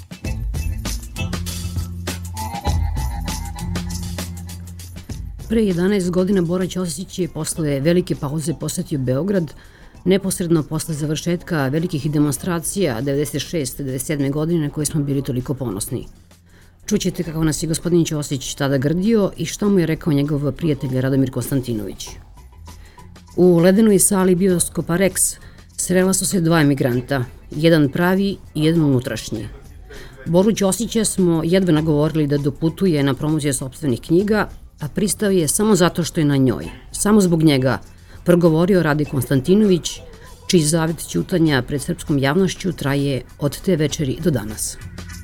Pre 11 godina Bora Ćosić je posle velike pauze posetio Beograd, neposredno posle završetka velikih demonstracija 96-97 godine na koje smo bili toliko ponosni. Čućete kako nas je gospodin Ćosić tada grdio i šta mu je rekao njegov prijatelj Radomir Konstantinović. U ledenoj sali bioskopa Rex srela su se dva emigranta, jedan pravi i jedan unutrašnji. Boru Ćosića smo jedva nagovorili da doputuje na promociju sopstvenih knjiga, a pristao je samo zato što je na njoj. Samo zbog njega progovorio Rade Konstantinović, čiji zavet ćutanja pred srpskom javnošću traje od te večeri do danas.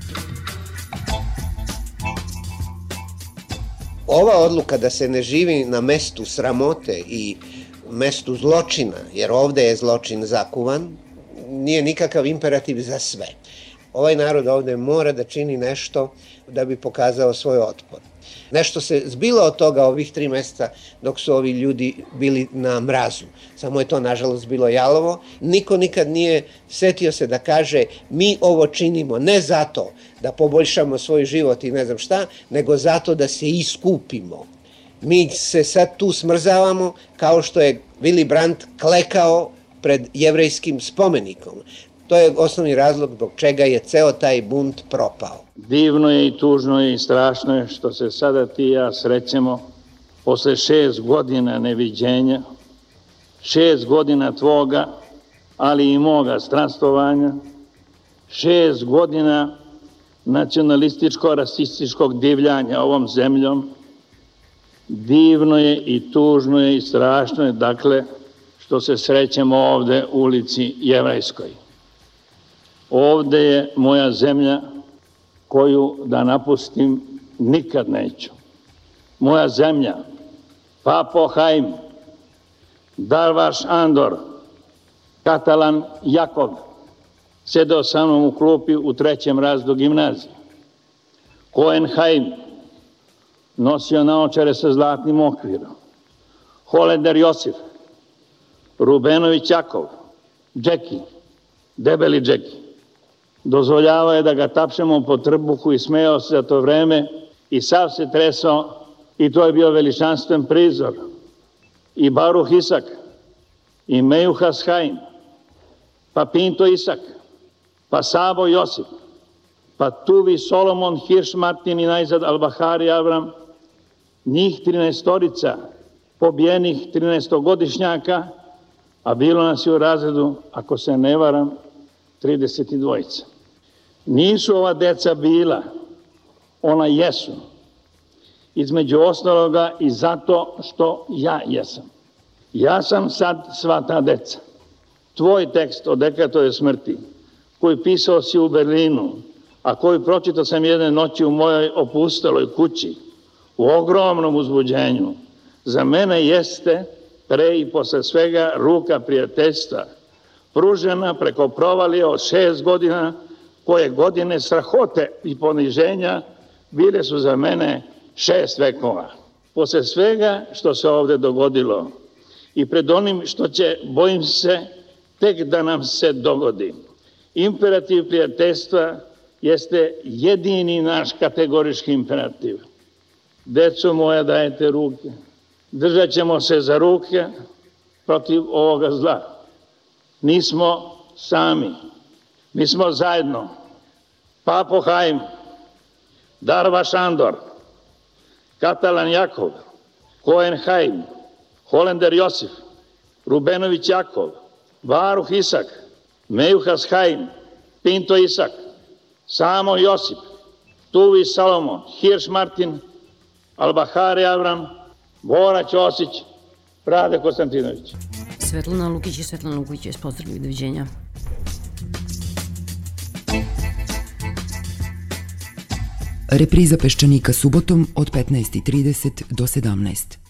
Ova odluka da se ne živi na mestu sramote i mestu zločina, jer ovde je zločin zakuvan, nije nikakav imperativ za sve. Ovaj narod ovde mora da čini nešto da bi pokazao svoj otpor. Nešto se zbilo od toga ovih 3 meseca dok su ovi ljudi bili na mrazu. Samo je to, nažalost, bilo jalovo. Niko nikad nije setio se da kaže mi ovo činimo ne zato da poboljšamo svoj život i ne znam šta, nego zato da se iskupimo. Mi se sad tu smrzavamo kao što je Willy Brandt klekao pred jevrejskim spomenikom. To je osnovni razlog zbog čega je ceo taj bunt propao. Divno je i tužno je i strašno je što se sada ti i ja srećemo posle 6 godina neviđenja, 6 godina tvoga, ali i moga stranstvovanja, 6 godina nacionalističko-rasističkog divljanja ovom zemljom. Divno je i tužno je i strašno je, dakle, što se srećemo ovde u ulici Jevrejskoj. Ovde je moja zemlja koju da napustim nikad neću. Moja zemlja, Papo Haim, Darvaš Andor, Katalan Jakov, sedeo sa mnom u klupi u 3. razredu gimnazije. Cohen Haim, nosio naočare sa zlatnim okvirom. Holender Josif, Rubenović Jakov, Džeki, debeli Džeki. Dozvoljavao je da ga tapšemo po trbuhu i smejao se za to vreme i sav se tresao i to je bio veličanstven prizor. I Baruh Isak, i Mejuhas Haim, pa Pinto Isak, pa Sabo Josip, pa Tuvi Solomon, Hirš Martin i najzad Albahari Avram, njih 13-orica, pobijenih 13-godišnjaka, a bilo nas je u razredu, ako se ne varam, 32. Nisu ova deca bila, ona jesu. Između ostaloga i zato što ja jesam. Ja sam sad sva ta deca. Tvoj tekst o Dekatove smrti, koji pisao si u Berlinu, a koji pročitao sam jedne noći u mojoj opusteloj kući, u ogromnom uzbuđenju, za mene jeste, pre i posle svega, ruka prijateljstva, pružena preko provalije od 6 godina, koje godine strahote i poniženja bile su za mene 6 vekova. Posle svega što se ovde dogodilo i pred onim što će, bojim se, tek da nam se dogodi, imperativ prijateljstva jeste jedini naš kategorički imperativ. Deco moja, dajete ruke. Držat ćemo se za ruke protiv ovoga zla. Nismo sami. Mi smo zajedno. Papo Haim, Darva Šandor, Katalan Jakov, Cohen Haim, Holender Josif, Rubenović Jakov, Baruh Isak, Mejuhas Haim, Pinto Isak, Samo Josip, Tuvi Salomon, Hirš Martin, Albahari Avram, Bora Ćosić, Rade Konstantinović. Svetlana Lukić i Svetlana Lukić je pozdravljaju, doviđenja. Repriza Peščanika subotom od 15:30 do 17.